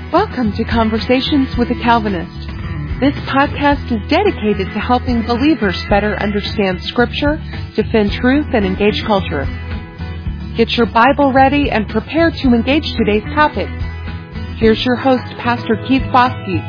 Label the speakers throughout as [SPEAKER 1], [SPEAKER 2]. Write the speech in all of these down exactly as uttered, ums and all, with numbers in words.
[SPEAKER 1] Welcome to Conversations with a Calvinist. This podcast is dedicated to helping believers better understand Scripture, defend truth, and engage culture. Get your Bible ready and prepare to engage today's topic. Here's your host, Pastor Keith Foskey.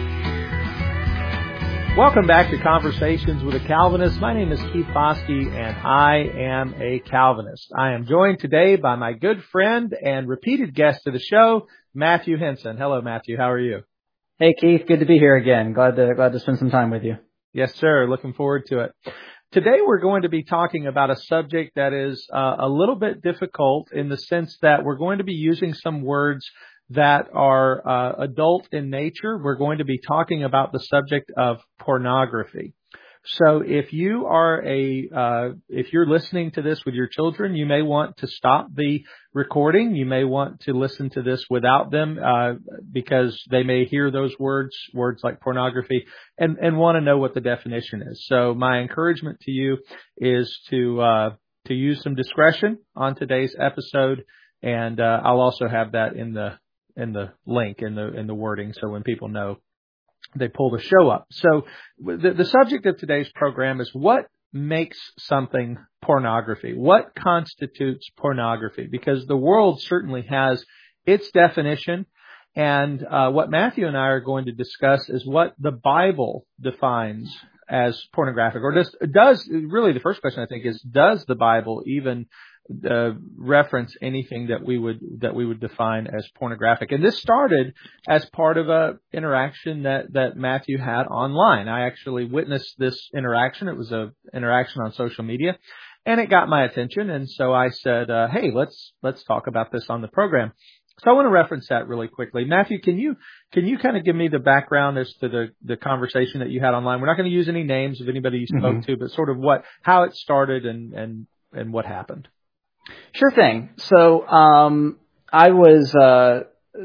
[SPEAKER 2] Welcome back to Conversations with a Calvinist. My name is Keith Foskey, and I am a Calvinist. I am joined today by my good friend and repeated guest to the show, Matthew Henson. Hello, Matthew. How are you?
[SPEAKER 3] Hey, Keith. Good to be here again. Glad to glad to spend some time with you.
[SPEAKER 2] Yes, sir. Looking forward to it. Today we're going to be talking about a subject that is uh, a little bit difficult in the sense that we're going to be using some words that are uh, adult in nature. We're going to be talking about the subject of pornography. So if you are a, uh, if you're listening to this with your children, you may want to stop the recording. You may want to listen to this without them, uh, because they may hear those words, words like pornography, and, and want to know what the definition is. So my encouragement to you is to, uh, to use some discretion on today's episode. And, uh, I'll also have that in the, in the link, in the, in the wording. So when people know, they pull the show up. So the, the subject of today's program is what makes something pornography? What constitutes pornography? Because the world certainly has its definition. And uh, what Matthew and I are going to discuss is what the Bible defines as pornographic. Or does, does really the first question I think is, does the Bible even Uh, reference anything that we would that we would define as pornographic? And this started as part of a interaction that that Matthew had online. I actually witnessed this interaction. It was a interaction on social media, and it got my attention. And so I said, uh, "Hey, let's let's talk about this on the program." So I want to reference that really quickly. Matthew, can you can you kind of give me the background as to the the conversation that you had online? We're not going to use any names of anybody you spoke mm-hmm. to, but sort of what how it started and and and what happened.
[SPEAKER 3] Sure thing. So um, I was uh,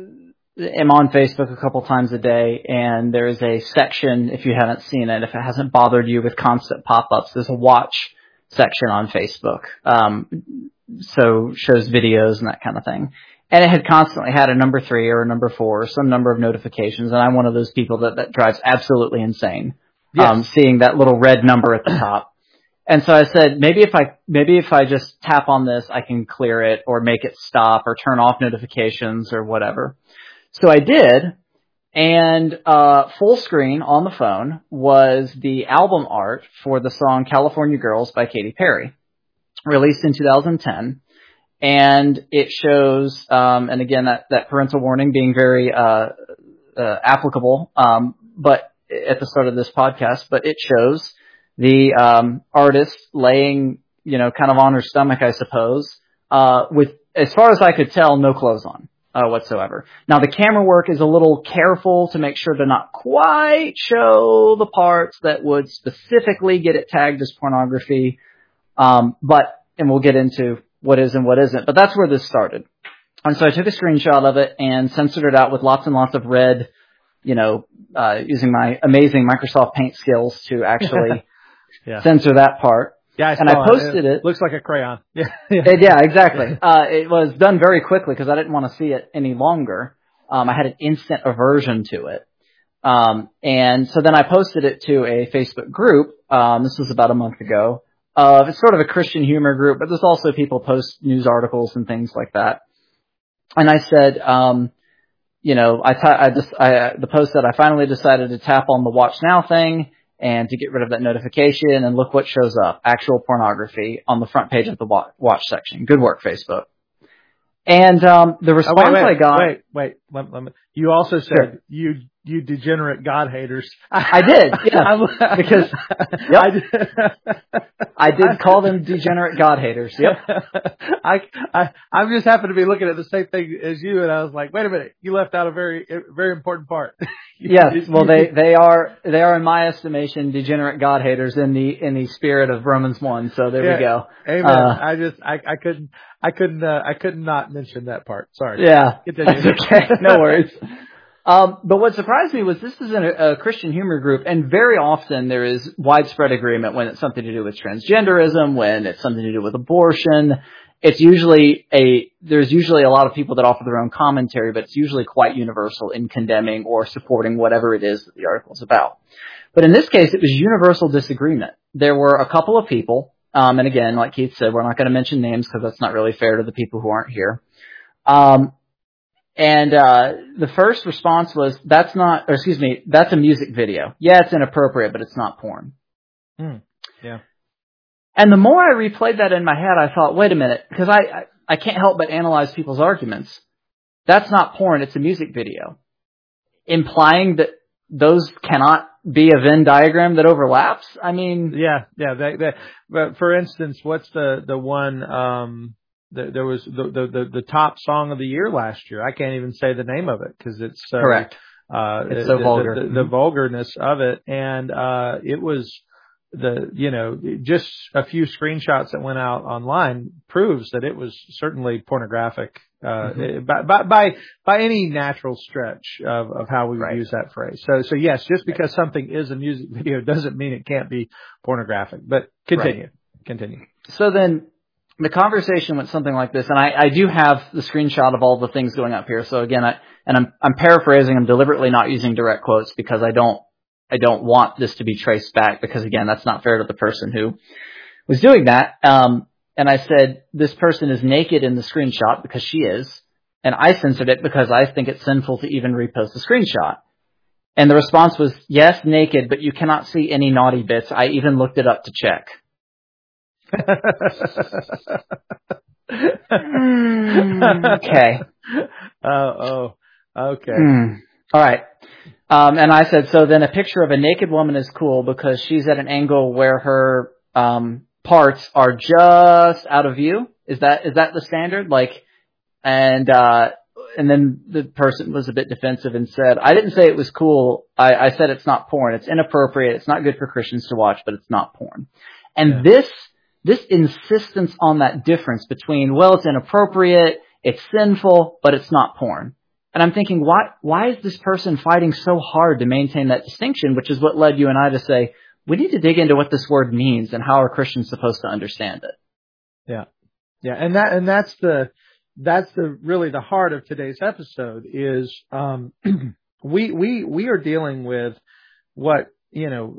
[SPEAKER 3] am on Facebook a couple times a day, and there is a section, if you haven't seen it, if it hasn't bothered you with constant pop-ups, there's a watch section on Facebook. Um, so shows videos and that kind of thing. And it had constantly had a number three or a number four or some number of notifications, and I'm one of those people that, that drives absolutely insane, yes. um, seeing that little red number at the top. And so I said, maybe if I, maybe if I just tap on this, I can clear it or make it stop or turn off notifications or whatever. So I did. And, uh, full screen on the phone was the album art for the song California Girls by Katy Perry, released in two thousand ten. And it shows, um, and again, that, that parental warning being very, uh, uh, applicable, um, but at the start of this podcast, but it shows the um artist laying, you know, kind of on her stomach, I suppose, uh with, as far as I could tell, no clothes on uh, whatsoever. Now, the camera work is a little careful to make sure to not quite show the parts that would specifically get it tagged as pornography, um but, and we'll get into what is and what isn't, but that's where this started. And so I took a screenshot of it and censored it out with lots and lots of red, you know, uh using my amazing Microsoft Paint skills to actually Yeah. censor that part.
[SPEAKER 2] Yeah, I
[SPEAKER 3] and I posted
[SPEAKER 2] it.
[SPEAKER 3] it.
[SPEAKER 2] it. Looks like a crayon. Yeah,
[SPEAKER 3] it, yeah, exactly. Uh, it was done very quickly because I didn't want to see it any longer. Um, I had an instant aversion to it. Um, and so then I posted it to a Facebook group. Um, this was about a month ago. Uh, it's sort of a Christian humor group, but there's also people post news articles and things like that. And I said, um, you know, I, t- I just, I, the post said I finally decided to tap on the Watch Now thing and to get rid of that notification, and look what shows up. Actual pornography on the front page of the watch section. Good work, Facebook. And um, the response
[SPEAKER 2] oh, wait, wait,
[SPEAKER 3] I got...
[SPEAKER 2] Wait, wait, let, let me, you also said, sure. you you degenerate God haters.
[SPEAKER 3] I did, yeah. because yep, I, did. I did call them degenerate God haters, yep.
[SPEAKER 2] I, I, I just happened to be looking at the same thing as you, and I was like, wait a minute, you left out a very, very important part.
[SPEAKER 3] Yes, well, they, they are, they are, in my estimation, degenerate God haters in the, in the spirit of Romans one, so there
[SPEAKER 2] yeah,
[SPEAKER 3] we go.
[SPEAKER 2] Amen. Uh, I just, I, I couldn't, I couldn't, uh, I could not mention that part. Sorry.
[SPEAKER 3] Yeah. That's okay. No worries. Um, but what surprised me was this is a, a Christian humor group, and very often there is widespread agreement when it's something to do with transgenderism, when it's something to do with abortion, it's usually a, there's usually a lot of people that offer their own commentary, but it's usually quite universal in condemning or supporting whatever it is that the article is about. But in this case, it was universal disagreement. There were a couple of people, um, and again, like Keith said, we're not going to mention names because that's not really fair to the people who aren't here. Um, and uh, the first response was, that's not, or excuse me, that's a music video. Yeah, it's inappropriate, but it's not porn.
[SPEAKER 2] Hmm. Yeah.
[SPEAKER 3] And the more I replayed that in my head, I thought, wait a minute, because I, I, I can't help but analyze people's arguments. That's not porn, it's a music video. Implying that those cannot be a Venn diagram that overlaps? I mean...
[SPEAKER 2] Yeah, yeah. They, they, but for instance, what's the, the one, um, the, there was the, the, the, the top song of the year last year. I can't even say the name of it because it's so...
[SPEAKER 3] Correct.
[SPEAKER 2] Uh,
[SPEAKER 3] it's so
[SPEAKER 2] the,
[SPEAKER 3] vulgar.
[SPEAKER 2] The, the,
[SPEAKER 3] mm-hmm.
[SPEAKER 2] the vulgarness of it. And, uh, it was... The, you know, just a few screenshots that went out online proves that it was certainly pornographic, uh, mm-hmm. by, by, by, by any natural stretch of, of how we would
[SPEAKER 3] right.
[SPEAKER 2] use that phrase. So, so yes, just because right. something is a music video doesn't mean it can't be pornographic, but continue, right. continue.
[SPEAKER 3] So then the conversation went something like this, and I, I do have the screenshot of all the things going up here. So again, I, and I'm, I'm paraphrasing, I'm deliberately not using direct quotes because I don't, I don't want this to be traced back because, again, that's not fair to the person who was doing that. Um, and I said, this person is naked in the screenshot because she is. And I censored it because I think it's sinful to even repost the screenshot. And the response was, yes, naked, but you cannot see any naughty bits. I even looked it up to check. mm, okay.
[SPEAKER 2] Uh, oh, okay.
[SPEAKER 3] Mm. All right. Um, and I said, so then a picture of a naked woman is cool because she's at an angle where her um, parts are just out of view. Is that is that the standard? Like, and uh, and then the person was a bit defensive and said, I didn't say it was cool. I, I said it's not porn. It's inappropriate. It's not good for Christians to watch, but it's not porn. And yeah. this this insistence on that difference between, well, it's inappropriate, it's sinful, but it's not porn. And I'm thinking, why, why is this person fighting so hard to maintain that distinction, which is what led you and I to say, we need to dig into what this word means and how are Christians supposed to understand it.
[SPEAKER 2] Yeah. Yeah. And that, and that's the, that's the, really the heart of today's episode is, um, we, we, we are dealing with what, you know,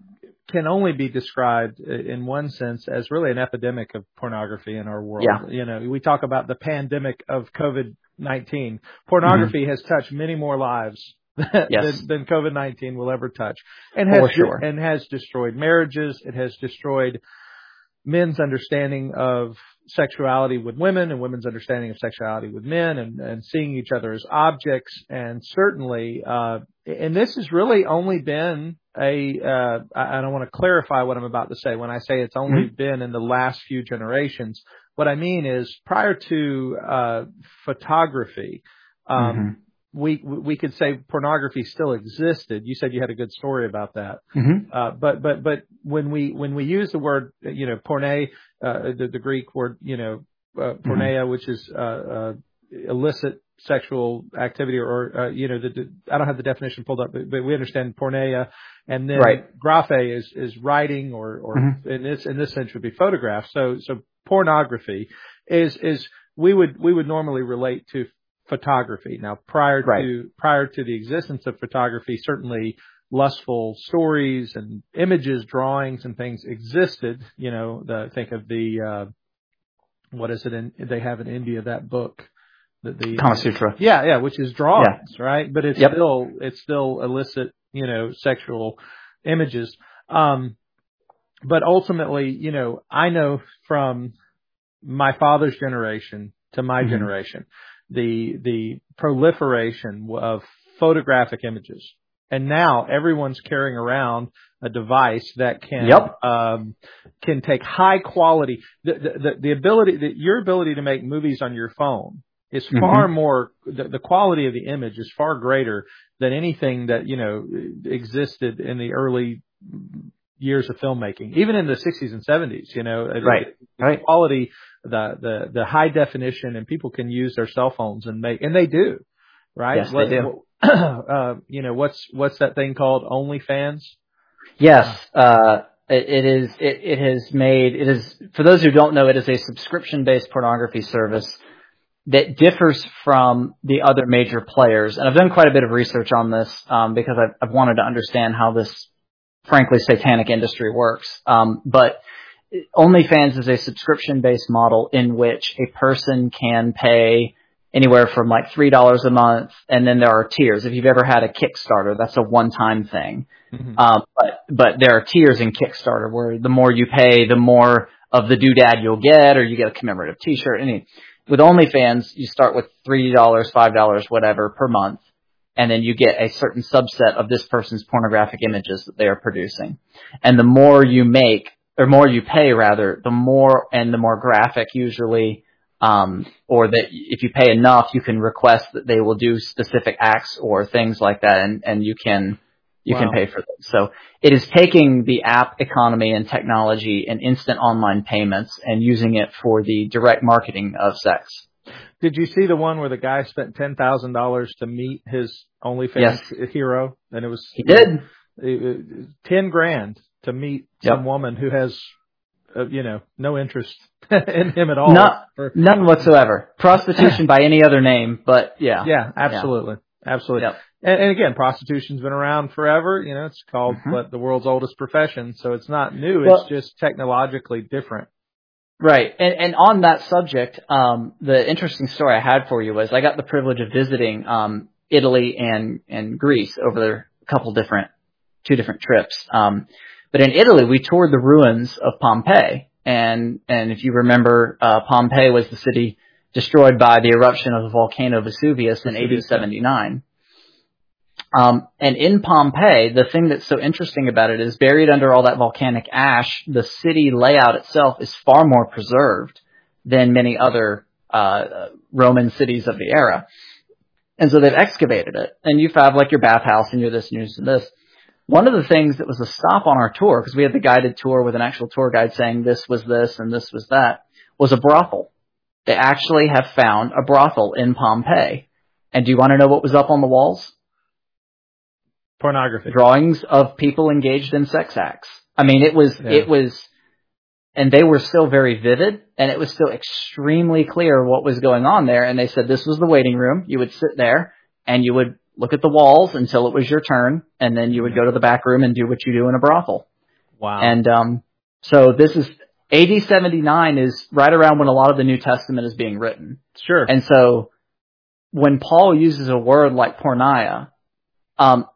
[SPEAKER 2] can only be described in one sense as really an epidemic of pornography in our world.
[SPEAKER 3] Yeah.
[SPEAKER 2] You know, we talk about the pandemic of COVID nineteen. Pornography mm-hmm. has touched many more lives
[SPEAKER 3] yes.
[SPEAKER 2] than, than COVID nineteen will ever touch, and has
[SPEAKER 3] For sure.
[SPEAKER 2] and has destroyed marriages. It has destroyed men's understanding of sexuality with women and women's understanding of sexuality with men, and, and seeing each other as objects. And certainly, uh, and this has really only been a. Uh, I, I don't want to clarify what I'm about to say when I say it's only mm-hmm. been in the last few generations. What I mean is, prior to uh, photography, um, mm-hmm. we we could say pornography still existed. You said you had a good story about that.
[SPEAKER 3] Mm-hmm.
[SPEAKER 2] Uh, but but but when we when we use the word, you know, porne, uh, the, the Greek word, you know, uh, porneia, mm-hmm. which is uh, uh, illicit sexual activity, or uh, you know, the, the, I don't have the definition pulled up, but, but we understand porneia, and then
[SPEAKER 3] right.
[SPEAKER 2] graphe is is writing, or or mm-hmm. in this in this sense would be photographs. So so. Pornography is, is, we would, we would normally relate to photography. Now, prior
[SPEAKER 3] right.
[SPEAKER 2] to, prior to the existence of photography, certainly lustful stories and images, drawings and things existed. You know, the, think of the, uh, what is it in, they have in India, that book, the, the
[SPEAKER 3] Kama Sutra.
[SPEAKER 2] Yeah, yeah, which is drawings,
[SPEAKER 3] yeah.
[SPEAKER 2] right? But it's
[SPEAKER 3] yep.
[SPEAKER 2] still, it's still illicit, you know, sexual images. Um, But ultimately, you know, I know from my father's generation to my mm-hmm. generation, the the proliferation of photographic images. And now everyone's carrying around a device that can
[SPEAKER 3] yep.
[SPEAKER 2] um, can take high quality. The, the, the ability, the, your ability to make movies on your phone is far mm-hmm. more. The, the quality of the image is far greater than anything that, you know, existed in the early years of filmmaking, even in the sixties and seventies, you know,
[SPEAKER 3] right,
[SPEAKER 2] the
[SPEAKER 3] right.
[SPEAKER 2] quality, the, the, the high definition, and people can use their cell phones and make, and they do, right?
[SPEAKER 3] Yes,
[SPEAKER 2] what,
[SPEAKER 3] they do.
[SPEAKER 2] uh, you know, what's, what's that thing called? OnlyFans?
[SPEAKER 3] Yes. Uh, It, it is. It, it has made. It is. For those who don't know, it is a subscription-based pornography service that differs from the other major players. And I've done quite a bit of research on this um, because I've, I've wanted to understand how this, frankly, satanic industry works. Um, but OnlyFans is a subscription-based model in which a person can pay anywhere from like three dollars a month, and then there are tiers. If you've ever had a Kickstarter, that's a one-time thing. Mm-hmm. Um, but but there are tiers in Kickstarter where the more you pay, the more of the doodad you'll get, or you get a commemorative T-shirt. Any with OnlyFans, you start with three dollars, five dollars, whatever per month, and then you get a certain subset of this person's pornographic images that they are producing. And the more you make, or more you pay rather, the more and the more graphic usually. Um, or that if you pay enough, you can request that they will do specific acts or things like that, and, and you can you wow. can pay for them. So it is taking the app economy and technology and instant online payments and using it for the direct marketing of sex.
[SPEAKER 2] Did you see the one where the guy spent ten thousand dollars to meet his OnlyFans yes. hero? And it was
[SPEAKER 3] he did
[SPEAKER 2] uh, ten grand to meet yep. some woman who has uh, you know no interest in him at all.
[SPEAKER 3] Not, none whatsoever. Prostitution by any other name, but yeah.
[SPEAKER 2] Yeah, absolutely. Yeah. Absolutely.
[SPEAKER 3] Yep.
[SPEAKER 2] And, and again, prostitution's been around forever. You know, it's called mm-hmm. what, the world's oldest profession, so it's not new. Well, it's just technologically different.
[SPEAKER 3] Right. And, and on that subject, um, the interesting story I had for you was I got the privilege of visiting um, Italy and, and Greece over a couple different, two different trips. Um, but in Italy, we toured the ruins of Pompeii. And, and if you remember, uh, Pompeii was the city destroyed by the eruption of the volcano Vesuvius in A D seventy-nine. Um, and in Pompeii, the thing that's so interesting about it is buried under all that volcanic ash, the city layout itself is far more preserved than many other, uh, Roman cities of the era. And so they've excavated it. And you have like your bathhouse and you're this and you're this and this. One of the things that was a stop on our tour, because we had the guided tour with an actual tour guide saying this was this and this was that, was a brothel. They actually have found a brothel in Pompeii. And do you want to know what was up on the walls?
[SPEAKER 2] Pornography.
[SPEAKER 3] Drawings of people engaged in sex acts. I mean, it was, yeah. it was, and they were still very vivid, and it was still extremely clear what was going on there. And they said this was the waiting room. You would sit there, and you would look at the walls until it was your turn, and then you would go to the back room and do what you do in a brothel.
[SPEAKER 2] Wow.
[SPEAKER 3] And um, so this is, A D seventy-nine is right around when a lot of the New Testament is being written.
[SPEAKER 2] Sure.
[SPEAKER 3] And so when Paul uses a word like porneia, um,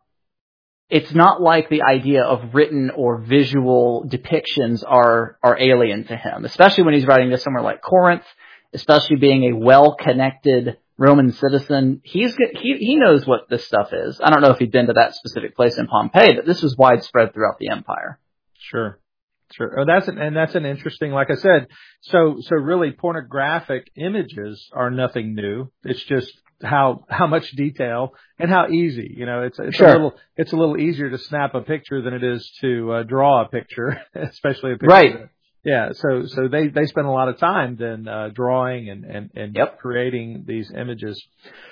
[SPEAKER 3] it's not like the idea of written or visual depictions are, are alien to him, especially when he's writing this somewhere like Corinth, especially being a well-connected Roman citizen. He's he he knows what this stuff is. I don't know if he'd been to that specific place in Pompeii, but this was widespread throughout the empire.
[SPEAKER 2] Sure, sure. Oh, that's an, and that's an interesting. Like I said, so so really, pornographic images are nothing new. It's just how how much detail and how easy. You know, it's it's
[SPEAKER 3] sure.
[SPEAKER 2] a little it's a little easier to snap a picture than it is to uh, draw a picture, especially a picture.
[SPEAKER 3] Right.
[SPEAKER 2] That, Yeah, so so they, they spend a lot of time then uh, drawing and and, and
[SPEAKER 3] yep.
[SPEAKER 2] creating these images.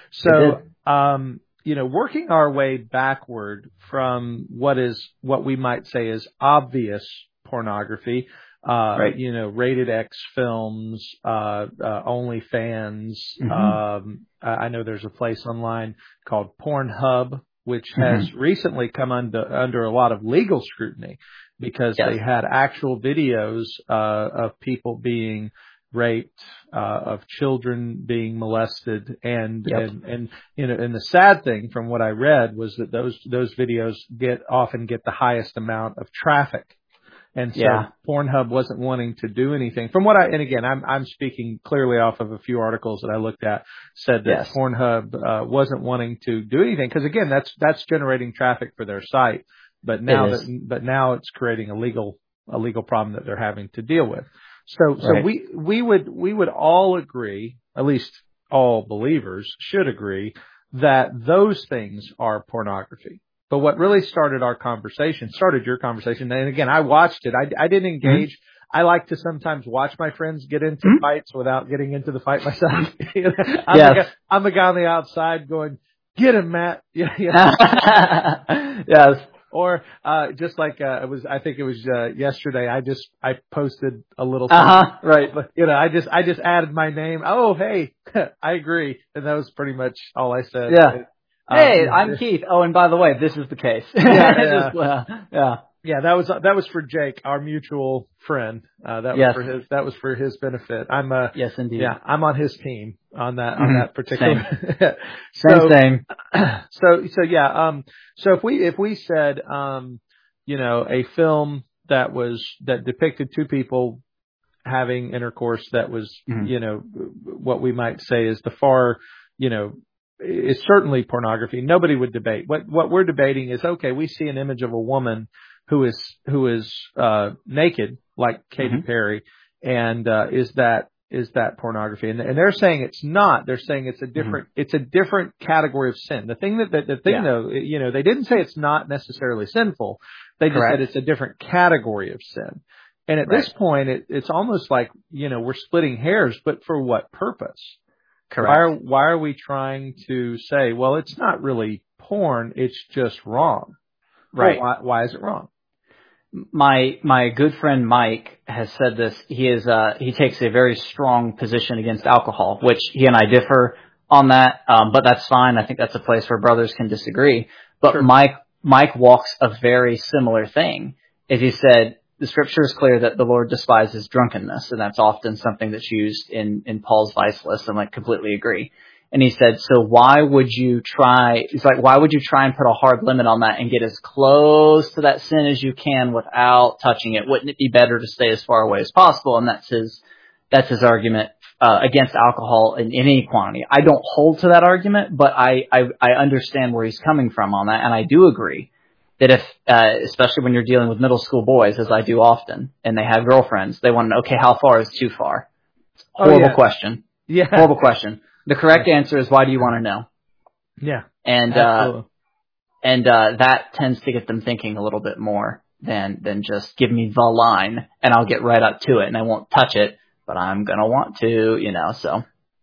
[SPEAKER 2] So um, you know, working our way backward from what is what we might say is obvious pornography, uh,
[SPEAKER 3] right.
[SPEAKER 2] you know, rated X films, uh, uh, OnlyFans. Mm-hmm. Um, I know there's a place online called Pornhub, which has mm-hmm. recently come under under a lot of legal scrutiny, because yes. they had actual videos uh, of people being raped, uh, of children being molested, and,
[SPEAKER 3] yep.
[SPEAKER 2] and and you know, and the sad thing from what I read was that those those videos get often get the highest amount of traffic, and so
[SPEAKER 3] yeah.
[SPEAKER 2] Pornhub wasn't wanting to do anything. From what I and again, I'm I'm speaking clearly off of a few articles that I looked at, said that
[SPEAKER 3] yes.
[SPEAKER 2] Pornhub uh, wasn't wanting to do anything, because again, that's that's generating traffic for their site. But now that, but now it's creating a legal, a legal problem that they're having to deal with. So, so
[SPEAKER 3] right.
[SPEAKER 2] we, we would, we would all agree, at least all believers should agree, that those things are pornography. But what really started our conversation, started your conversation, and again, I watched it. I, I didn't engage. Mm-hmm. I like to sometimes watch my friends get into mm-hmm. fights without getting into the fight myself. I'm, yes. the guy, I'm the guy on the outside going, "Get him, Matt." Yeah, yeah.
[SPEAKER 3] Yes.
[SPEAKER 2] Or uh, just like uh, it was, I think it was uh, yesterday. I just I posted a little.
[SPEAKER 3] Uh huh. Right.
[SPEAKER 2] But you know, I just I just added my name. Oh, hey, I agree, and that was pretty much all I said.
[SPEAKER 3] Yeah.
[SPEAKER 2] Um,
[SPEAKER 3] Hey, I'm Keith. Oh, and by the way, this is the case.
[SPEAKER 2] Yeah, yeah.
[SPEAKER 3] Just, uh, yeah.
[SPEAKER 2] Yeah, that was that was for Jake, our mutual friend. Uh, that
[SPEAKER 3] Yes.
[SPEAKER 2] was for his that was for his benefit. I'm uh
[SPEAKER 3] Yes, indeed.
[SPEAKER 2] yeah, I'm on his team on that on
[SPEAKER 3] Mhm.
[SPEAKER 2] that particular.
[SPEAKER 3] Same,
[SPEAKER 2] so,
[SPEAKER 3] same.
[SPEAKER 2] so so yeah, um so if we if we said um you know a film that was that depicted two people having intercourse that was
[SPEAKER 3] Mhm.
[SPEAKER 2] you know what we might say is the far you know it's certainly pornography. Nobody would debate. What what we're debating is okay, we see an image of a woman who is who is uh naked like Katy
[SPEAKER 3] Mhm.
[SPEAKER 2] Perry, and uh is that is that pornography? And, and they're saying it's not. They're saying it's a different it's a different category of sin. The thing that, that the thing
[SPEAKER 3] Yeah.
[SPEAKER 2] though, you know, they didn't say it's not necessarily sinful. They just
[SPEAKER 3] Correct.
[SPEAKER 2] said it's a different category of sin. And at
[SPEAKER 3] Right.
[SPEAKER 2] this point, it, it's almost like, you know, we're splitting hairs, but for what purpose?
[SPEAKER 3] Correct.
[SPEAKER 2] Why are, why are we trying to say, well, it's not really porn, it's just wrong?
[SPEAKER 3] Right.
[SPEAKER 2] Well, why, why is it wrong?
[SPEAKER 3] My my good friend Mike has said this. He is uh he takes a very strong position against alcohol, which he and I differ on that. Um, but that's fine. I think that's a place where brothers can disagree. But
[SPEAKER 2] Sure.
[SPEAKER 3] Mike Mike walks a very similar thing. As he said, the scripture is clear that the Lord despises drunkenness, and that's often something that's used in in Paul's vice list. And I completely agree. And he said, so why would you try, he's like, why would you try and put a hard limit on that and get as close to that sin as you can without touching it? Wouldn't it be better to stay as far away as possible? And that's his, that's his argument, uh, against alcohol in any quantity. I don't hold to that argument, but I, I, I understand where he's coming from on that. And I do agree that if, uh, especially when you're dealing with middle school boys, as I do often, and they have girlfriends, they want to know, okay, how far is too far? Horrible
[SPEAKER 2] Oh, yeah.
[SPEAKER 3] question.
[SPEAKER 2] Yeah.
[SPEAKER 3] Horrible question. The correct answer is, why do you want to know?
[SPEAKER 2] Yeah.
[SPEAKER 3] And,
[SPEAKER 2] Absolutely.
[SPEAKER 3] uh, and, uh, that tends to get them thinking a little bit more than, than just give me the line and I'll get right up to it and I won't touch it, but I'm going to want to, you know, so.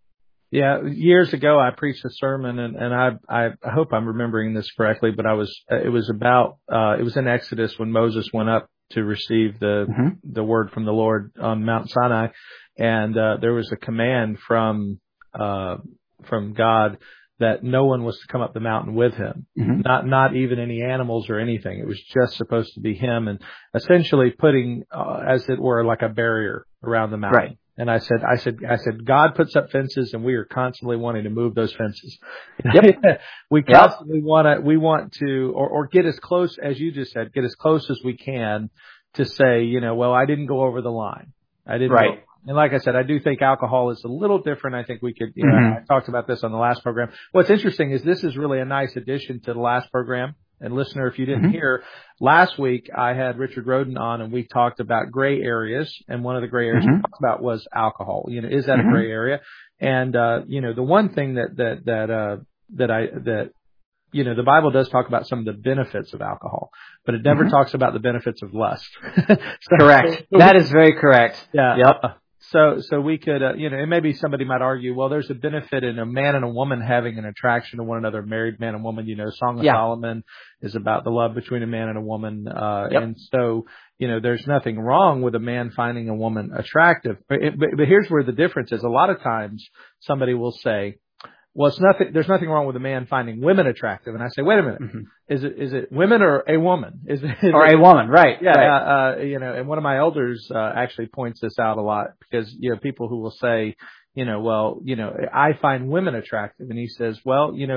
[SPEAKER 2] Yeah. Years ago, I preached a sermon and, and I, I, I hope I'm remembering this correctly, but I was, it was about, uh, it was in Exodus when Moses went up to receive the,
[SPEAKER 3] Mm-hmm.
[SPEAKER 2] the word from the Lord on Mount Sinai. And, uh, there was a command from, uh, from God that no one was to come up the mountain with him,
[SPEAKER 3] Mm-hmm.
[SPEAKER 2] not, not even any animals or anything. It was just supposed to be him and essentially putting, uh, as it were, like a barrier around the mountain.
[SPEAKER 3] Right.
[SPEAKER 2] And I said, I said, I said, God puts up fences and we are constantly wanting to move those fences.
[SPEAKER 3] Yep.
[SPEAKER 2] we
[SPEAKER 3] Yep.
[SPEAKER 2] constantly want to, we want to, or, or get as close, as you just said, get as close as we can to say, you know, well, I didn't go over the line. I didn't.
[SPEAKER 3] Right.
[SPEAKER 2] Go. And like I said, I do think alcohol is a little different. I think we could, you know,
[SPEAKER 3] Mm-hmm.
[SPEAKER 2] I talked about this on the last program. What's interesting is this is really a nice addition to the last program. And listener, if you didn't
[SPEAKER 3] Mm-hmm.
[SPEAKER 2] hear, last week I had Richard Roden on and we talked about gray areas. And one of the gray areas
[SPEAKER 3] Mm-hmm.
[SPEAKER 2] we talked about was alcohol. You know, is that
[SPEAKER 3] Mm-hmm.
[SPEAKER 2] a gray area? And, uh, you know, the one thing that, that, that, uh, that I, that, you know, the Bible does talk about some of the benefits of alcohol, but it never
[SPEAKER 3] Mm-hmm.
[SPEAKER 2] talks about the benefits of lust. so,
[SPEAKER 3] Correct.
[SPEAKER 2] so
[SPEAKER 3] That
[SPEAKER 2] we,
[SPEAKER 3] is very correct.
[SPEAKER 2] yeah.
[SPEAKER 3] Yep.
[SPEAKER 2] So, so we could, uh, you know, and maybe somebody might argue, well, there's a benefit in a man and a woman having an attraction to one another, married man and woman. You know, Song of
[SPEAKER 3] Yeah.
[SPEAKER 2] Solomon is about the love between a man and a woman. Uh,
[SPEAKER 3] Yep.
[SPEAKER 2] and so, you know, there's nothing wrong with a man finding a woman attractive. But, it, but, but here's where the difference is. A lot of times somebody will say, well, it's nothing, there's nothing wrong with a man finding women attractive. And I say, wait a minute.
[SPEAKER 3] Mm-hmm.
[SPEAKER 2] Is it, is it women or a woman? Is it, is
[SPEAKER 3] Or
[SPEAKER 2] it,
[SPEAKER 3] a woman, right?
[SPEAKER 2] yeah,
[SPEAKER 3] Right.
[SPEAKER 2] uh, uh, you know, and one of my elders uh, actually points this out a lot because, you know, people who will say, you know, well, you know, I find women attractive. And he says, well, you know,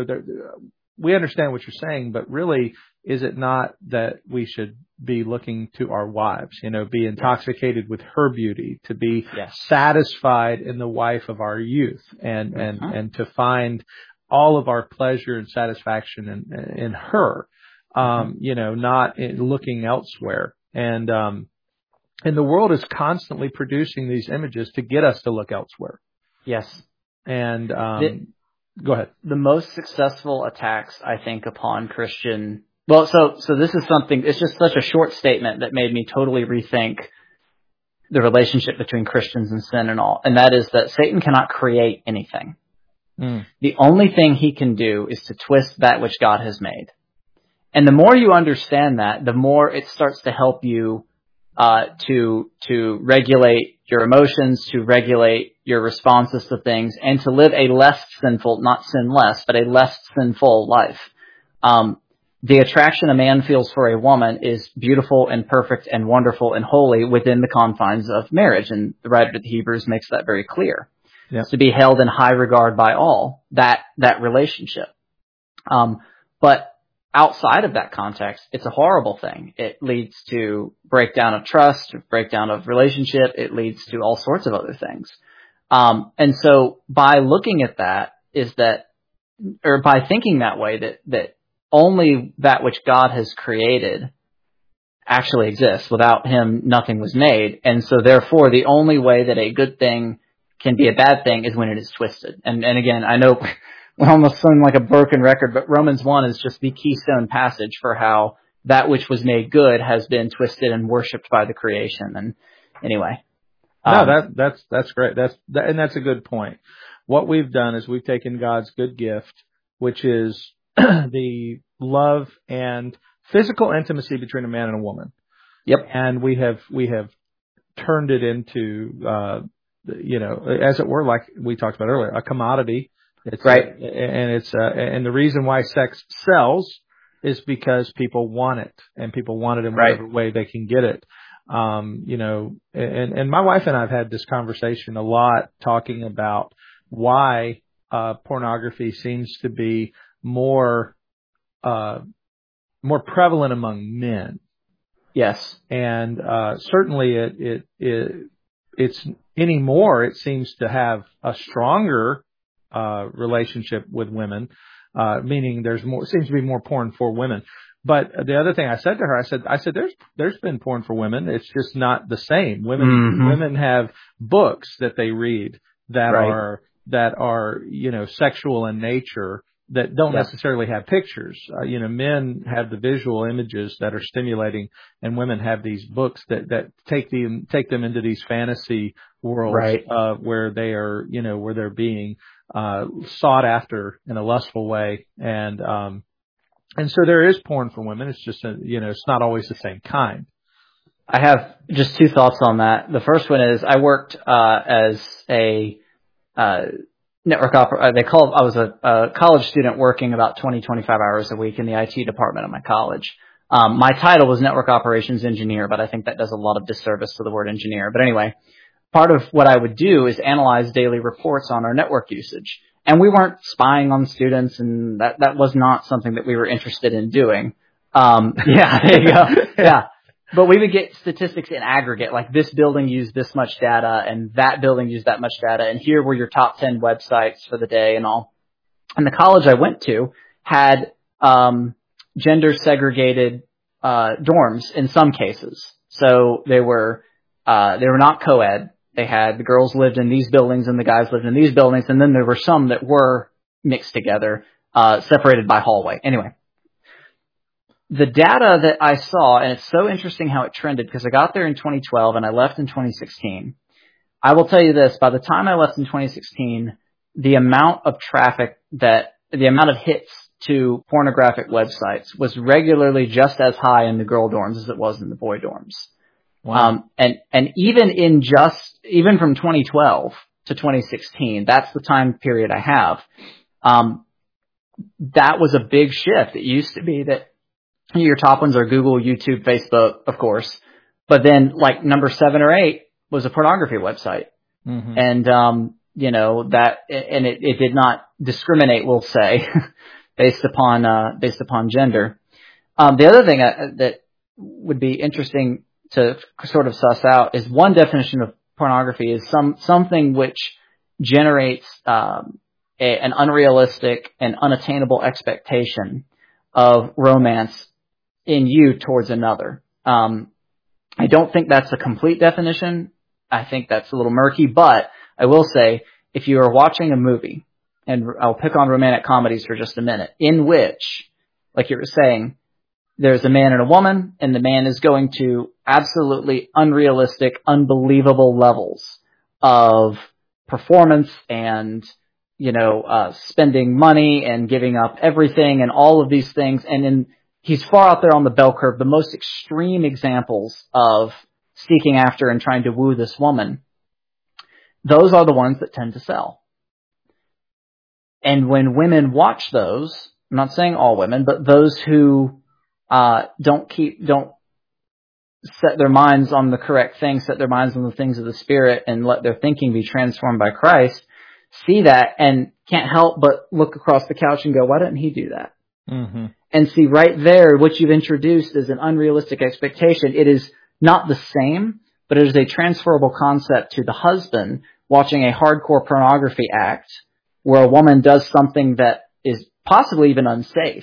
[SPEAKER 2] we understand what you're saying, but really, is it not that we should be looking to our wives, you know, be intoxicated with her beauty, to be
[SPEAKER 3] Yes.
[SPEAKER 2] satisfied in the wife of our youth and, and,
[SPEAKER 3] Mm-hmm.
[SPEAKER 2] and to find all of our pleasure and satisfaction in, in her. Um, you know, not in looking elsewhere. And, um, and the world is constantly producing these images to get us to look elsewhere.
[SPEAKER 3] Yes.
[SPEAKER 2] And, um,
[SPEAKER 3] The,
[SPEAKER 2] go ahead.
[SPEAKER 3] The most successful attacks, I think, upon Christian, well, so, so this is something, it's just such a short statement that made me totally rethink the relationship between Christians and sin and all. And that is that Satan cannot create anything.
[SPEAKER 2] Mm.
[SPEAKER 3] The only thing he can do is to twist that which God has made. And the more you understand that, the more it starts to help you uh to to regulate your emotions, to regulate your responses to things, and to live a less sinful, not sinless, but a less sinful life. Um the attraction a man feels for a woman is beautiful and perfect and wonderful and holy within the confines of marriage, and the writer of the Hebrews makes that very clear.
[SPEAKER 2] Yeah.
[SPEAKER 3] It's to be held in high regard by all, that that relationship. Um but outside of that context, it's a horrible thing. It leads to breakdown of trust, breakdown of relationship. It leads to all sorts of other things. Um, and so by looking at that is that, or by thinking that way, that, that only that which God has created actually exists. Without him, nothing was made. And so therefore, the only way that a good thing can be a bad thing is when it is twisted. And, and again, I know we almost sound like a broken record, but Romans one is just the keystone passage for how that which was made good has been twisted and worshipped by the creation. And anyway.
[SPEAKER 2] No,
[SPEAKER 3] um,
[SPEAKER 2] that, that's, that's great. That's, that, and that's a good point. What we've done is we've taken God's good gift, which is the love and physical intimacy between a man and a woman.
[SPEAKER 3] Yep.
[SPEAKER 2] And we have, we have turned it into, uh, you know, as it were, like we talked about earlier, a commodity. It's
[SPEAKER 3] right.
[SPEAKER 2] A, and it's, uh, and the reason why sex sells is because people want it, and people want it in whatever
[SPEAKER 3] right.
[SPEAKER 2] way they can get it. Um, you know, and, and my wife and I have had this conversation a lot, talking about why, uh, pornography seems to be more, uh, more prevalent among men.
[SPEAKER 3] Yes.
[SPEAKER 2] And, uh, certainly it, it, it, it's anymore, it seems to have a stronger uh relationship with women, uh meaning there's more, seems to be more porn for women. But the other thing I said to her, I said I said there's there's been porn for women, it's just not the same. Women
[SPEAKER 3] mm-hmm.
[SPEAKER 2] women have books that they read that
[SPEAKER 3] right.
[SPEAKER 2] are that are you know sexual in nature, that don't
[SPEAKER 3] yep.
[SPEAKER 2] necessarily have pictures. Uh, you know, men have the visual images that are stimulating, and women have these books that, that take them, take them into these fantasy worlds,
[SPEAKER 3] right.
[SPEAKER 2] uh, where they are, you know, where they're being, uh, sought after in a lustful way. And, um, and so there is porn for women. It's just, a, you know, it's not always the same kind.
[SPEAKER 3] I have just two thoughts on that. The first one is I worked, uh, as a, uh, network operator. They call, I was a, a college student working about twenty, twenty-five hours a week in the I T department of my college. Um, my title was network operations engineer, but I think that does a lot of disservice to the word engineer. But anyway, part of what I would do is analyze daily reports on our network usage. And we weren't spying on students, and that, that was not something that we were interested in doing. Um, yeah, there you go. Yeah. But we would get statistics in aggregate, like this building used this much data and that building used that much data, and here were your top ten websites for the day and all. And the college I went to had um gender segregated uh dorms in some cases. So they were uh they were not co-ed. They had the girls lived in these buildings and the guys lived in these buildings, and then there were some that were mixed together, uh separated by hallway. Anyway. The data that I saw, and it's so interesting how it trended, because I got there in twenty twelve and I left in twenty sixteen. I will tell you this, by the time I left in twenty sixteen, the amount of traffic that, the amount of hits to pornographic websites was regularly just as high in the girl dorms as it was in the boy dorms.
[SPEAKER 2] Wow.
[SPEAKER 3] Um, and, and even in just, even from twenty twelve to twenty sixteen, that's the time period I have. Um, that was a big shift. It used to be that your top ones are Google, YouTube, Facebook, of course. But then like number seven or eight was a pornography website.
[SPEAKER 2] Mm-hmm.
[SPEAKER 3] And, um, you know, that, and it, it did not discriminate, we'll say, based upon, uh, based upon gender. Um, the other thing uh, that would be interesting to sort of suss out is one definition of pornography is some, something which generates, um, a, an unrealistic and unattainable expectation of romance in you towards another. Um, I don't think that's a complete definition. I think that's a little murky, but I will say if you are watching a movie, and I'll pick on romantic comedies for just a minute, in which, like you were saying, there's a man and a woman, and the man is going to absolutely unrealistic, unbelievable levels of performance and, you know, uh, spending money and giving up everything and all of these things. And then he's far out there on the bell curve. The most extreme examples of seeking after and trying to woo this woman, those are the ones that tend to sell. And when women watch those, I'm not saying all women, but those who uh, don't keep, don't set their minds on the correct things, set their minds on the things of the Spirit, and let their thinking be transformed by Christ, see that and can't help but look across the couch and go, why didn't he do that?
[SPEAKER 2] Mm-hmm.
[SPEAKER 3] And see right there, what you've introduced is an unrealistic expectation. It is not the same, but it is a transferable concept to the husband watching a hardcore pornography act where a woman does something that is possibly even unsafe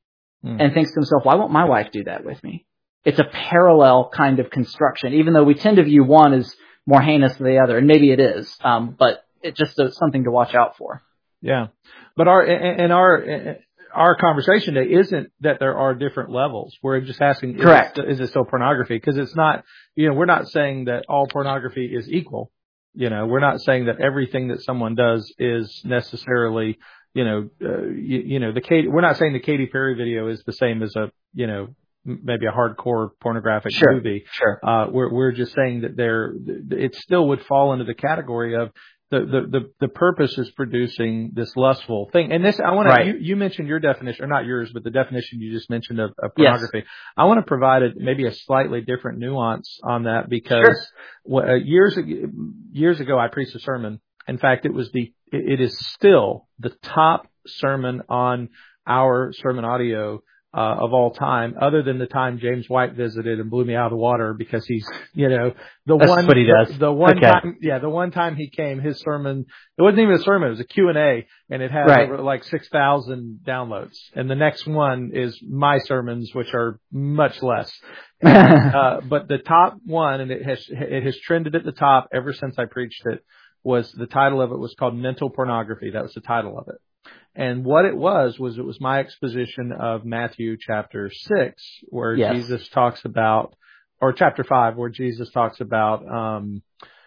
[SPEAKER 3] mm. and thinks to himself, why won't my wife do that with me? It's a parallel kind of construction, even though we tend to view one as more heinous than the other, and maybe it is, um, but it's just a, something to watch out for.
[SPEAKER 2] Yeah, but our and our our conversation today isn't that there are different levels. We're just asking,
[SPEAKER 3] correct?
[SPEAKER 2] Is it, is it still pornography? Because it's not. You know, we're not saying that all pornography is equal. You know, we're not saying that everything that someone does is necessarily, you know, uh, you, you know, the Katy. We're not saying the Katy Perry video is the same as a, you know, maybe a hardcore pornographic
[SPEAKER 3] sure,
[SPEAKER 2] movie.
[SPEAKER 3] Sure.
[SPEAKER 2] Uh, we're we're just saying that there, it still would fall into the category of the the the, the purpose is producing this lustful thing. And this, I want
[SPEAKER 3] right.
[SPEAKER 2] to. You, you mentioned your definition, or not yours, but the definition you just mentioned of, of pornography.
[SPEAKER 3] Yes.
[SPEAKER 2] I want to provide a, maybe a slightly different nuance on that because
[SPEAKER 3] sure.
[SPEAKER 2] uh, years years ago I preached a sermon. In fact, it was the it is still the top sermon on our sermon audio uh, of all time, other than the time James White visited and blew me out of the water because he's, you know, the
[SPEAKER 3] That's
[SPEAKER 2] one,
[SPEAKER 3] what he does.
[SPEAKER 2] the, the one
[SPEAKER 3] okay.
[SPEAKER 2] time, yeah, the one time he came, his sermon, it wasn't even a sermon, it was a Q and A, and it had
[SPEAKER 3] right.
[SPEAKER 2] over like six thousand downloads. And the next one is my sermons, which are much less. And, uh, but the top one, and it has, it has trended at the top ever since I preached it, was the title of it was called Mental Pornography. That was the title of it. And what it was, was it was my exposition of Matthew chapter six, where
[SPEAKER 3] yes.
[SPEAKER 2] Jesus talks about, or chapter five, where Jesus talks about, um,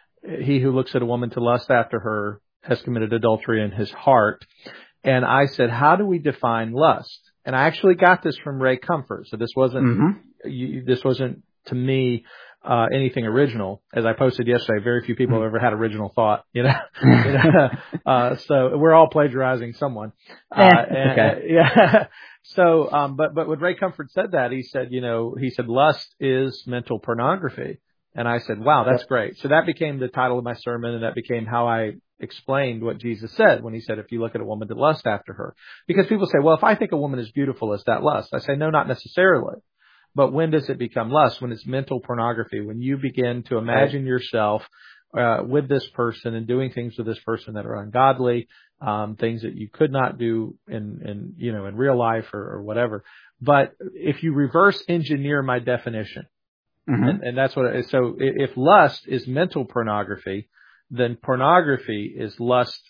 [SPEAKER 2] he who looks at a woman to lust after her has committed adultery in his heart. And I said, how do we define lust? And I actually got this from Ray Comfort. So this wasn't,
[SPEAKER 3] mm-hmm.
[SPEAKER 2] you, this wasn't to me, Uh, anything original. As I posted yesterday, very few people have ever had original thought, you know. you know? Uh, so we're all plagiarizing someone. Uh, and,
[SPEAKER 3] okay.
[SPEAKER 2] yeah. So, um, but, but when Ray Comfort said that, he said, you know, he said, lust is mental pornography. And I said, wow, that's great. So that became the title of my sermon, and that became how I explained what Jesus said when he said, if you look at a woman to lust after her. Because people say, well, if I think a woman is beautiful, is that lust? I say, no, not necessarily. But when does it become lust? When it's mental pornography, when you begin to imagine yourself uh, with this person and doing things with this person that are ungodly, um, things that you could not do in, in you know, in real life or, or whatever. But if you reverse engineer my definition, mm-hmm. and, and that's what it is. So if lust is mental pornography, then pornography is lust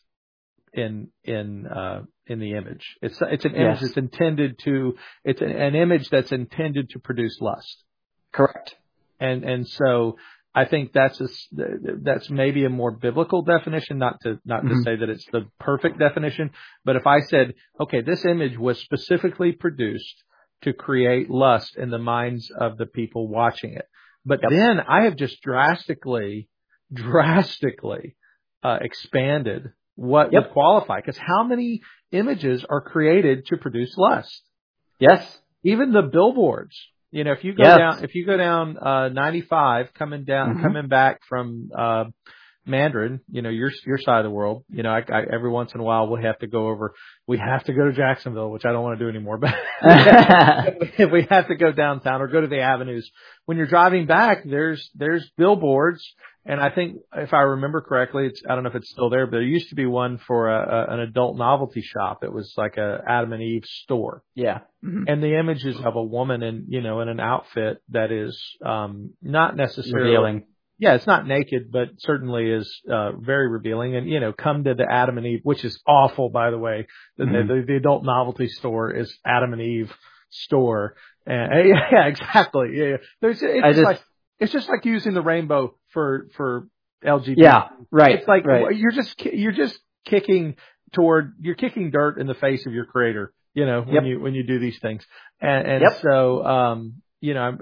[SPEAKER 2] in in uh in the image. It's it's an image
[SPEAKER 3] yes.
[SPEAKER 2] that's intended to it's an, an image that's intended to produce lust.
[SPEAKER 3] Correct.
[SPEAKER 2] And and so I think that's a, that's maybe a more biblical definition, not to not mm-hmm. to say that it's the perfect definition, but if I said, okay, this image was specifically produced to create lust in the minds of the people watching it. But yep. then I have just drastically drastically uh expanded what yep. would qualify, because how many images are created to produce lust?
[SPEAKER 3] Yes.
[SPEAKER 2] Even the billboards. You know, if you go
[SPEAKER 3] yes.
[SPEAKER 2] down, if you go down, uh, ninety-five coming down, mm-hmm. coming back from, uh, Mandarin, you know, your, your side of the world, you know, I, I, every once in a while we have to go over, we have to go to Jacksonville, which I don't want to do anymore, but if we have to go downtown or go to the avenues, when you're driving back, there's, there's billboards. And I think if I remember correctly, it's, I don't know if it's still there, but there used to be one for a, a, an adult novelty shop. It was like a Adam and Eve store.
[SPEAKER 3] Yeah. Mm-hmm.
[SPEAKER 2] And the images of a woman in, you know, in an outfit that is, um, not necessarily
[SPEAKER 3] revealing.
[SPEAKER 2] Yeah, it's not naked, but certainly is uh, very revealing. And, you know, come to the Adam and Eve, which is awful, by the way. The, mm-hmm. the, the adult novelty store is Adam and Eve store. And, yeah, exactly. Yeah, there's it's just, just like it's just like using the rainbow for for L G B T.
[SPEAKER 3] Yeah, right.
[SPEAKER 2] It's like
[SPEAKER 3] right.
[SPEAKER 2] you're just you're just kicking toward you're kicking dirt in the face of your creator you know, when
[SPEAKER 3] Yep.
[SPEAKER 2] you, when you do these things. And, and
[SPEAKER 3] Yep.
[SPEAKER 2] so, um, you know,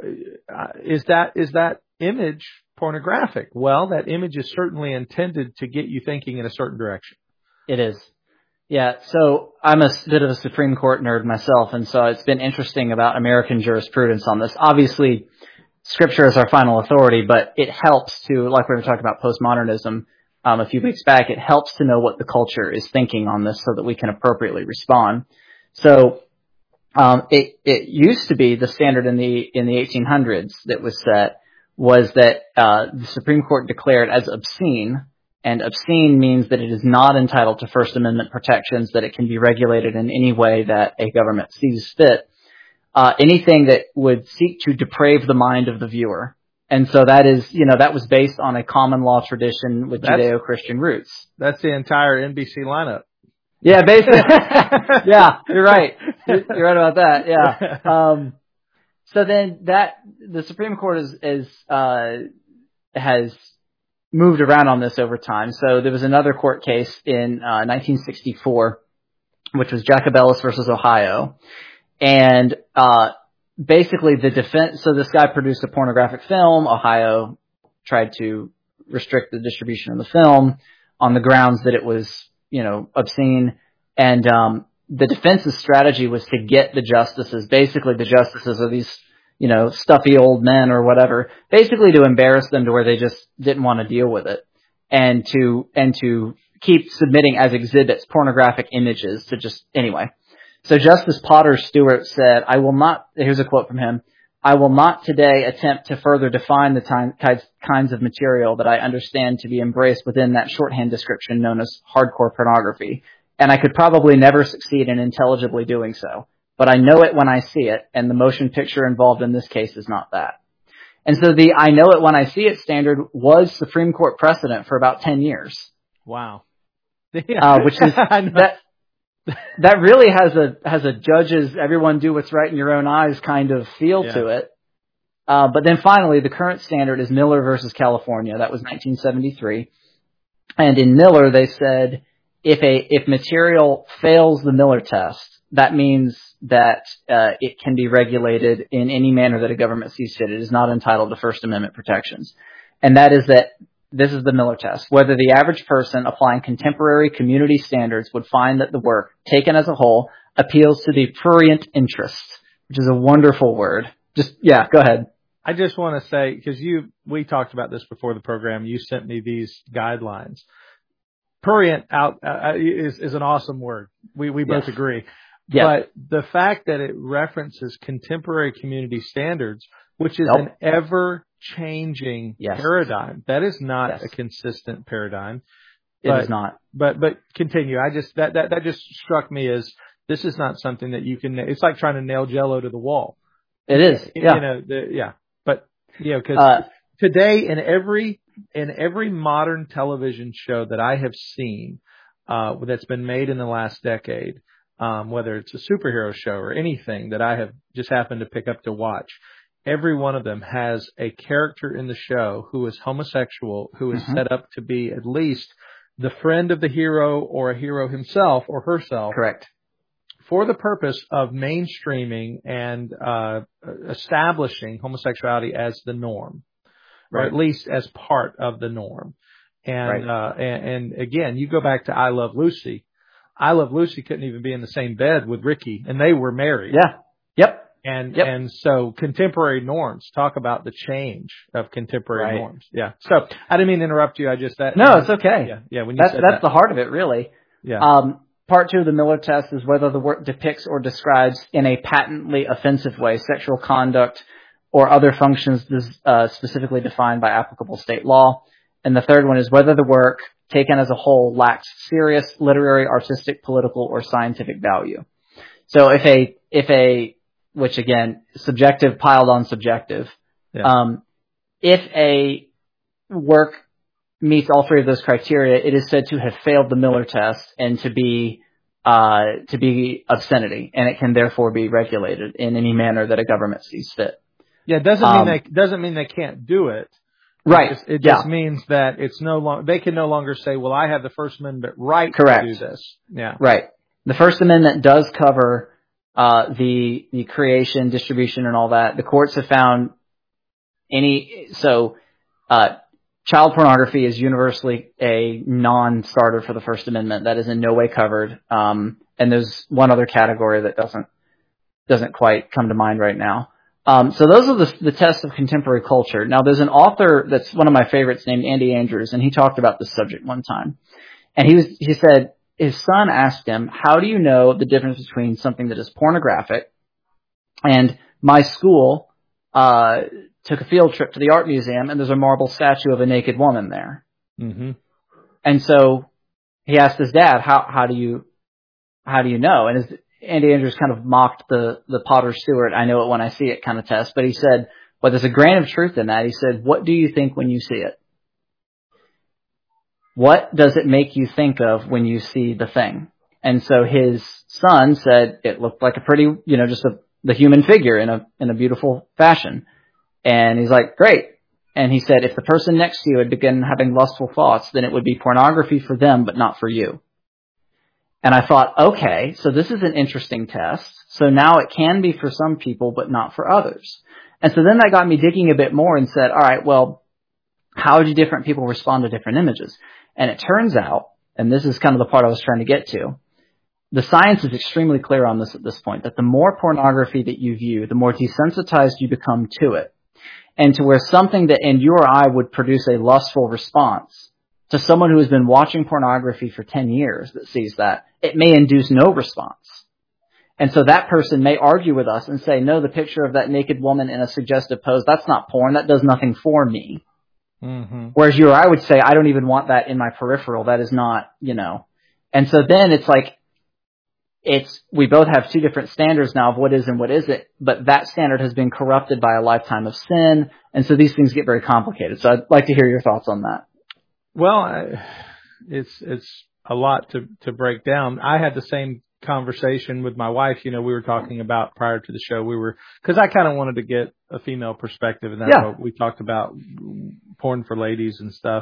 [SPEAKER 2] is that, is that image pornographic? Well, that image is certainly intended to get you thinking in a certain direction.
[SPEAKER 3] It is. Yeah. So I'm a bit of a Supreme Court nerd myself. And so it's been interesting about American jurisprudence on this. Obviously, Scripture is our final authority, but it helps to, like we were talking about postmodernism um, a few weeks back, it helps to know what the culture is thinking on this so that we can appropriately respond. So um, it, it used to be the standard in the in the eighteen hundreds that was set was that uh, the Supreme Court declared as obscene, and obscene means that it is not entitled to First Amendment protections, that it can be regulated in any way that a government sees fit. Uh, anything that would seek to deprave the mind of the viewer. And so that is, you know, that was based on a common law tradition with
[SPEAKER 2] That's,
[SPEAKER 3] Judeo-Christian roots.
[SPEAKER 2] That's the entire N B C lineup.
[SPEAKER 3] Yeah, basically. Yeah, you're right. You're right about that. Yeah. Um, so then that, the Supreme Court is, is, uh, has moved around on this over time. So there was another court case in, uh, nineteen sixty-four, which was Jacobellis versus Ohio. And, uh, basically the defense, so this guy produced a pornographic film. Ohio tried to restrict the distribution of the film on the grounds that it was, you know, obscene. And, um, the defense's strategy was to get the justices, basically the justices are these, you know, stuffy old men or whatever, basically to embarrass them to where they just didn't want to deal with it. And to, and to keep submitting as exhibits pornographic images to just, anyway. So Justice Potter Stewart said, I will not, here's a quote from him, I will not today attempt to further define the time, kinds of material that I understand to be embraced within that shorthand description known as hardcore pornography. And I could probably never succeed in intelligibly doing so. But I know it when I see it, and the motion picture involved in this case is not that. And so the I know it when I see it standard was Supreme Court precedent for about ten years.
[SPEAKER 2] Wow.
[SPEAKER 3] uh, which is, that, that really has a, has a judge's everyone do what's right in your own eyes kind of feel
[SPEAKER 2] yeah.
[SPEAKER 3] to it. Uh, but then finally, the current standard is Miller versus California. That was nineteen seventy-three. And in Miller, they said if a, if material fails the Miller test, that means that, uh, it can be regulated in any manner that a government sees fit. It is not entitled to First Amendment protections. And that is that this is the Miller test. Whether the average person applying contemporary community standards would find that the work, taken as a whole, appeals to the prurient interest, which is a wonderful word. Just, yeah, go ahead.
[SPEAKER 2] I just want to say, because you, we talked about this before the program, you sent me these guidelines. Prurient out uh, is, is an awesome word. We, we both
[SPEAKER 3] yes.
[SPEAKER 2] agree.
[SPEAKER 3] Yes.
[SPEAKER 2] But the fact that it references contemporary community standards, which is
[SPEAKER 3] nope.
[SPEAKER 2] an ever-changing
[SPEAKER 3] yes.
[SPEAKER 2] paradigm, that is not
[SPEAKER 3] yes.
[SPEAKER 2] a consistent paradigm.
[SPEAKER 3] It
[SPEAKER 2] but,
[SPEAKER 3] is not.
[SPEAKER 2] But but continue. I just that, that that just struck me as this is not something that you can. It's like trying to nail Jell-O to the wall.
[SPEAKER 3] It is. Yeah.
[SPEAKER 2] You know. The, yeah. But you know, because
[SPEAKER 3] uh,
[SPEAKER 2] today in every in every modern television show that I have seen uh, that's been made in the last decade. Um, whether it's a superhero show or anything that I have just happened to pick up to watch, every one of them has a character in the show who is homosexual, who is mm-hmm. set up to be at least the friend of the hero or a hero himself or herself.
[SPEAKER 3] Correct.
[SPEAKER 2] For the purpose of mainstreaming and uh, establishing homosexuality as the norm, right. or at least as part of the norm. And, right. uh, and, and again, you go back to I Love Lucy. I Love Lucy couldn't even be in the same bed with Ricky, and they were married.
[SPEAKER 3] Yeah. Yep.
[SPEAKER 2] And
[SPEAKER 3] yep.
[SPEAKER 2] and so contemporary norms, talk about the change of contemporary
[SPEAKER 3] right.
[SPEAKER 2] norms. Yeah. So I didn't mean to interrupt you. I just that.
[SPEAKER 3] No, it's okay.
[SPEAKER 2] Yeah. Yeah. When you
[SPEAKER 3] that's
[SPEAKER 2] said
[SPEAKER 3] that's
[SPEAKER 2] that.
[SPEAKER 3] the heart of it, really.
[SPEAKER 2] Yeah.
[SPEAKER 3] Um, part two of the Miller test is whether the work depicts or describes in a patently offensive way sexual conduct or other functions uh, specifically defined by applicable state law. And the third one is whether the work taken as a whole lacks serious literary, artistic, political, or scientific value. So if a, if a, which again, subjective piled on subjective,
[SPEAKER 2] yeah.
[SPEAKER 3] um, if a work meets all three of those criteria, it is said to have failed the Miller test and to be, uh, to be obscenity, and it can therefore be regulated in any manner that a government sees fit.
[SPEAKER 2] Yeah, it doesn't
[SPEAKER 3] um,
[SPEAKER 2] mean they, doesn't mean they can't do it.
[SPEAKER 3] Right.
[SPEAKER 2] It just, it
[SPEAKER 3] yeah.
[SPEAKER 2] just means that it's no longer, they can no longer say, well, I have the First Amendment right
[SPEAKER 3] Correct.
[SPEAKER 2] to do this. Yeah.
[SPEAKER 3] Right. The First Amendment does cover uh, the the creation, distribution, and all that. The courts have found any so uh, child pornography is universally a non-starter for the First Amendment. That is in no way covered. Um, and there's one other category that doesn't doesn't quite come to mind right now. Um, so those are the, the tests of contemporary culture. Now, there's an author that's one of my favorites named Andy Andrews, and he talked about this subject one time. And he was he said his son asked him, how do you know the difference between something that is pornographic? And my school uh, took a field trip to the art museum, and there's a marble statue of a naked woman there.
[SPEAKER 2] Mm-hmm.
[SPEAKER 3] And so he asked his dad, how how do you how do you know? And his Andy Andrews kind of mocked the, the Potter Stewart, I know it when I see it kind of test, but he said, well, there's a grain of truth in that. He said, what do you think when you see it? What does it make you think of when you see the thing? And so his son said it looked like a pretty, you know, just a, the human figure in a, in a beautiful fashion. And he's like, great. And he said, if the person next to you had begun having lustful thoughts, then it would be pornography for them, but not for you. And I thought, okay, so this is an interesting test. So now it can be for some people, but not for others. And so then that got me digging a bit more and said, all right, well, how do different people respond to different images? And it turns out, and this is kind of the part I was trying to get to, the science is extremely clear on this at this point, that the more pornography that you view, the more desensitized you become to it. And to where something that in you or I would produce a lustful response, to someone who has been watching pornography for ten years that sees that, it may induce no response. And so that person may argue with us and say, no, the picture of that naked woman in a suggestive pose, that's not porn. That does nothing for me. Mm-hmm. Whereas you or I would say, I don't even want that in my peripheral. That is not, you know. And so then it's like, it's, we both have two different standards now of what is and what isn't, but that standard has been corrupted by a lifetime of sin. And so these things get very complicated. So I'd like to hear your thoughts on that.
[SPEAKER 2] Well, I, it's it's a lot to, to break down. I had the same conversation with my wife. You know, we were talking about prior to the show. We were because I kind of wanted to get a female perspective, and that's
[SPEAKER 3] yeah.
[SPEAKER 2] what we talked about, porn for ladies and stuff.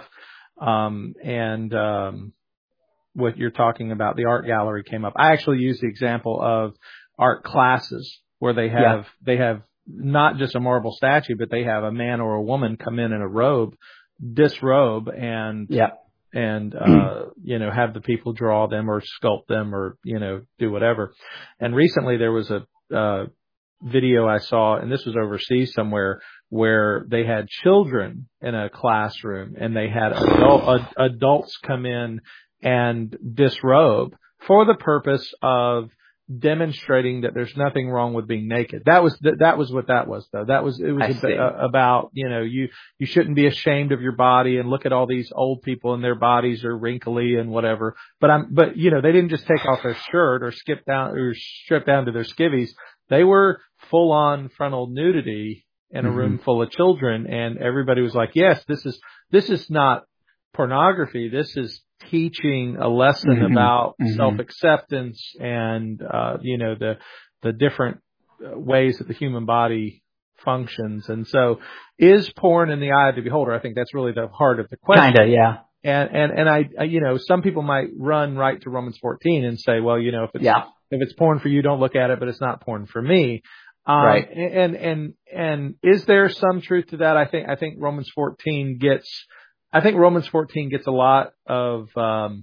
[SPEAKER 2] Um, and um, what you're talking about, the art gallery came up. I actually used the example of art classes where they have yeah. they have not just a marble statue, but they have a man or a woman come in in a robe, disrobe, and
[SPEAKER 3] yeah.
[SPEAKER 2] and uh you know have the people draw them or sculpt them or you know do whatever. And recently there was a uh video I saw, and this was overseas somewhere, where they had children in a classroom and they had adult, ad, adults come in and disrobe for the purpose of demonstrating that there's nothing wrong with being naked. That was th- that was what that was, though. That was it was a, a, about you know you you shouldn't be ashamed of your body, and look at all these old people and their bodies are wrinkly and whatever. But I'm but you know they didn't just take off their shirt or skip down or strip down to their skivvies. They were full on frontal nudity in a mm-hmm. room full of children, and everybody was like, "Yes, this is this is not pornography. This is teaching a lesson mm-hmm. about mm-hmm. self-acceptance and, uh, you know, the, the different ways that the human body functions." And so is porn in the eye of the beholder? I think that's really the heart of the question.
[SPEAKER 3] Kinda, yeah.
[SPEAKER 2] And, and, and I, I, you know, some people might run right to Romans fourteen and say, well, you know, if it's,
[SPEAKER 3] yeah.
[SPEAKER 2] if it's porn for you, don't look at it, but it's not porn for me. Um,
[SPEAKER 3] right.
[SPEAKER 2] And, and, and is there some truth to that? I think, I think Romans fourteen gets, I think Romans fourteen gets a lot of, um,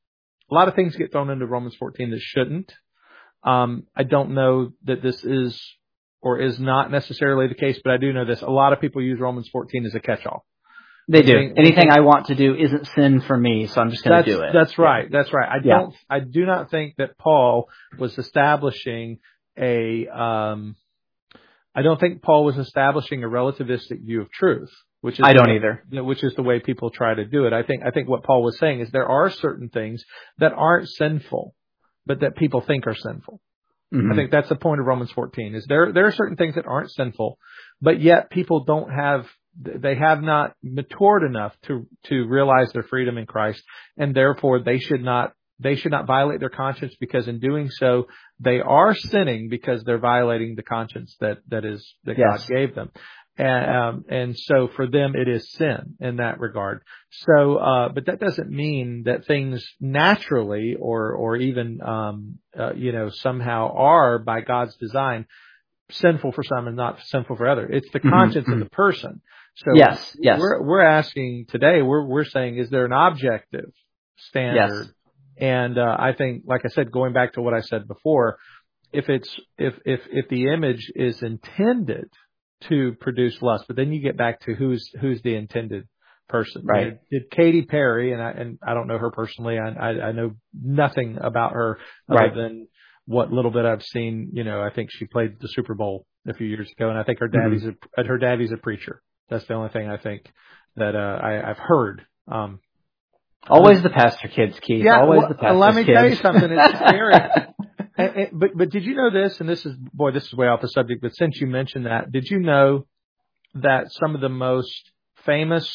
[SPEAKER 2] a lot of things get thrown into Romans fourteen that shouldn't. Um, I don't know that this is or is not necessarily the case, but I do know this. A lot of people use Romans fourteen as a catch-all.
[SPEAKER 3] They do. Think, Anything think, I want to do isn't sin for me, so I'm just going to do it.
[SPEAKER 2] That's right. That's right. I
[SPEAKER 3] yeah.
[SPEAKER 2] don't, I do not think that Paul was establishing a, um, I don't think Paul was establishing a relativistic view of truth. Which is
[SPEAKER 3] I don't
[SPEAKER 2] the,
[SPEAKER 3] either.
[SPEAKER 2] Which is the way people try to do it. I think I think what Paul was saying is there are certain things that aren't sinful, but that people think are sinful. Mm-hmm. I think that's the point of Romans fourteen. Is there there are certain things that aren't sinful, but yet people don't have they have not matured enough to to realize their freedom in Christ, and therefore they should not they should not violate their conscience, because in doing so they are sinning because they're violating the conscience that that is that
[SPEAKER 3] yes.
[SPEAKER 2] God gave them. And, um, and so for them, it is sin in that regard. So, uh, but that doesn't mean that things naturally or, or even, um, uh, you know, somehow are by God's design sinful for some and not sinful for others. It's the conscience
[SPEAKER 3] mm-hmm.
[SPEAKER 2] of the person. So
[SPEAKER 3] yes, yes.
[SPEAKER 2] we're, we're asking today, we're, we're saying, is there an objective standard?
[SPEAKER 3] Yes.
[SPEAKER 2] And, uh, I think, like I said, going back to what I said before, if it's, if, if, if the image is intended to produce lust, but then you get back to who's, who's the intended person.
[SPEAKER 3] Right.
[SPEAKER 2] You know, did Katy Perry, and I, and I don't know her personally. I, I, I know nothing about her other
[SPEAKER 3] right.
[SPEAKER 2] than what little bit I've seen. You know, I think she played the Super Bowl a few years ago, and I think her daddy's mm-hmm. a, her daddy's a preacher. That's the only thing I think that, uh, I, I've heard. Um,
[SPEAKER 3] Always the pastor kids, Keith.
[SPEAKER 2] Yeah,
[SPEAKER 3] Always
[SPEAKER 2] well,
[SPEAKER 3] the pastor kids.
[SPEAKER 2] Let me tell you something. It's scary. and, and, but, but did you know this? And this is, boy, this is way off the subject, but since you mentioned that, did you know that some of the most famous,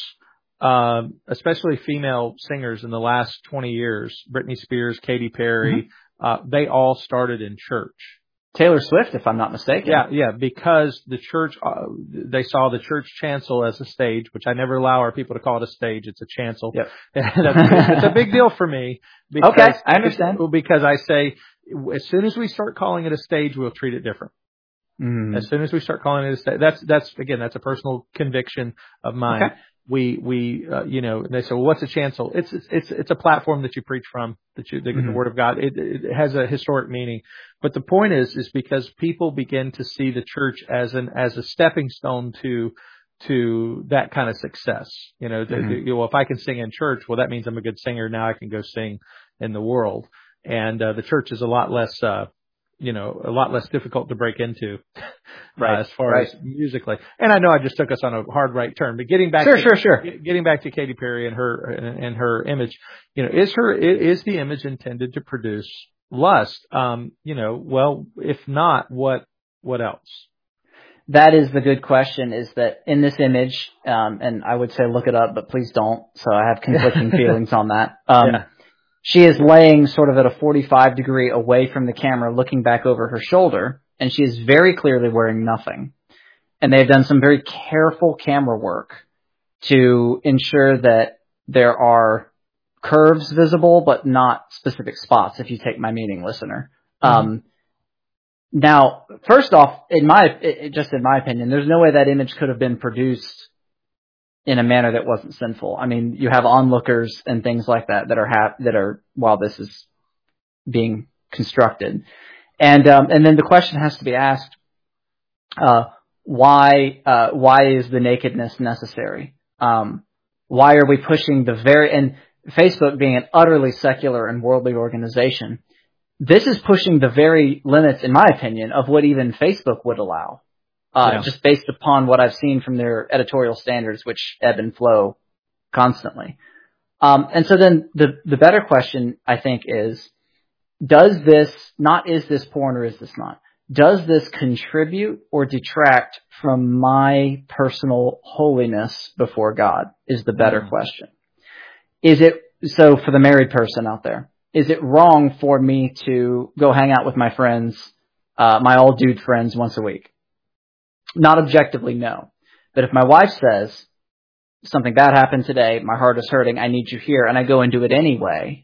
[SPEAKER 2] um, especially female singers in the last twenty years, Britney Spears, Katy Perry, mm-hmm. uh, they all started in church.
[SPEAKER 3] Taylor Swift, if I'm not mistaken.
[SPEAKER 2] Yeah, yeah, because the church, uh, they saw the church chancel as a stage, which I never allow our people to call it a stage. It's a chancel.
[SPEAKER 3] Yep.
[SPEAKER 2] It's a big deal for me. Because,
[SPEAKER 3] okay, I understand.
[SPEAKER 2] Because I say, as soon as we start calling it a stage, we'll treat it different.
[SPEAKER 3] Mm.
[SPEAKER 2] As soon as we start calling it a stage, that's, that's, again, that's a personal conviction of mine.
[SPEAKER 3] Okay.
[SPEAKER 2] We, we, uh, you know, they say, well, what's a chancel? It's, it's, it's a platform that you preach from, that you, the, mm-hmm. the Word of God. It, it has a historic meaning. But the point is, is because people begin to see the church as an, as a stepping stone to, to that kind of success. You know, mm-hmm. the, the, well, if I can sing in church, well, that means I'm a good singer. Now I can go sing in the world. And, uh, the church is a lot less, uh, you know, a lot less difficult to break into,
[SPEAKER 3] right,
[SPEAKER 2] uh, as far
[SPEAKER 3] right.
[SPEAKER 2] as musically. And I know I just took us on a hard right turn, but getting back,
[SPEAKER 3] sure,
[SPEAKER 2] to,
[SPEAKER 3] sure, sure.
[SPEAKER 2] getting back to Katy Perry and her, and, and her image, you know, is her, is the image intended to produce lust? Um, you know, well, if not, what, what else?
[SPEAKER 3] That is the good question, is that in this image, um, and I would say look it up, but please don't. So I have conflicting feelings on that. Um, yeah. She is laying sort of at a forty-five degree away from the camera, looking back over her shoulder, and she is very clearly wearing nothing. And they've done some very careful camera work to ensure that there are curves visible, but not specific spots, if you take my meaning, listener. Mm-hmm. Um, now, first off, in my, it, just in my opinion, there's no way that image could have been produced in a manner that wasn't sinful. I mean, you have onlookers and things like that that are ha- that are while this is being constructed, and um, and then the question has to be asked: uh, why uh, why is the nakedness necessary? Um, why are we pushing the very and Facebook being an utterly secular and worldly organization, this is pushing the very limits, in my opinion, of what even Facebook would allow. Uh, yeah. Just based upon what I've seen from their editorial standards, which ebb and flow constantly. Um, and so then the, the better question, I think, is, does this, not is this porn or is this not, does this contribute or detract from my personal holiness before God, is the better mm. question. Is it, so for the married person out there, is it wrong for me to go hang out with my friends, uh, my all dude friends once a week? Not objectively, no. But if my wife says, something bad happened today, my heart is hurting, I need you here, and I go and do it anyway,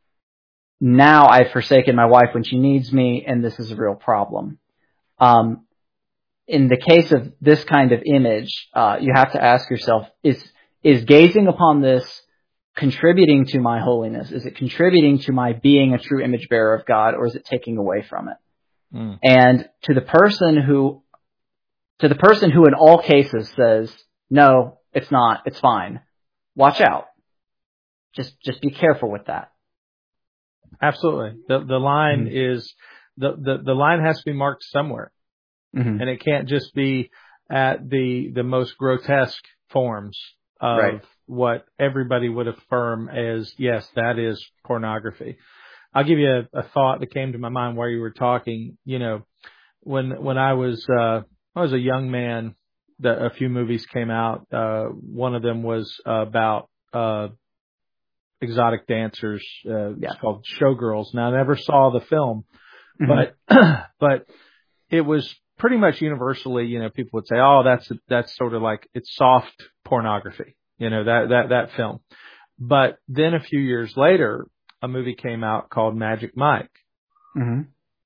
[SPEAKER 3] now I've forsaken my wife when she needs me, and this is a real problem. Um, in the case of this kind of image, uh, you have to ask yourself, is, is gazing upon this contributing to my holiness? Is it contributing to my being a true image bearer of God, or is it taking away from it? Mm. And to the person who To the person who in all cases says, no, it's not, it's fine, watch out. Just just be careful with that.
[SPEAKER 2] Absolutely. The the line mm-hmm. is, the, the, the line has to be marked somewhere. Mm-hmm. And it can't just be at the, the most grotesque forms of right. what everybody would affirm as, yes, that is pornography. I'll give you a, a thought that came to my mind while you were talking. You know, when when I was... Uh, I was a young man, that a few movies came out. Uh, one of them was uh, about, uh, exotic dancers. Uh, yeah. It's called Showgirls. Now, I never saw the film, mm-hmm. but, but it was pretty much universally, you know, people would say, oh, that's, that's sort of like, it's soft pornography, you know, that, that, that film. But then a few years later, a movie came out called Magic Mike. Mm-hmm.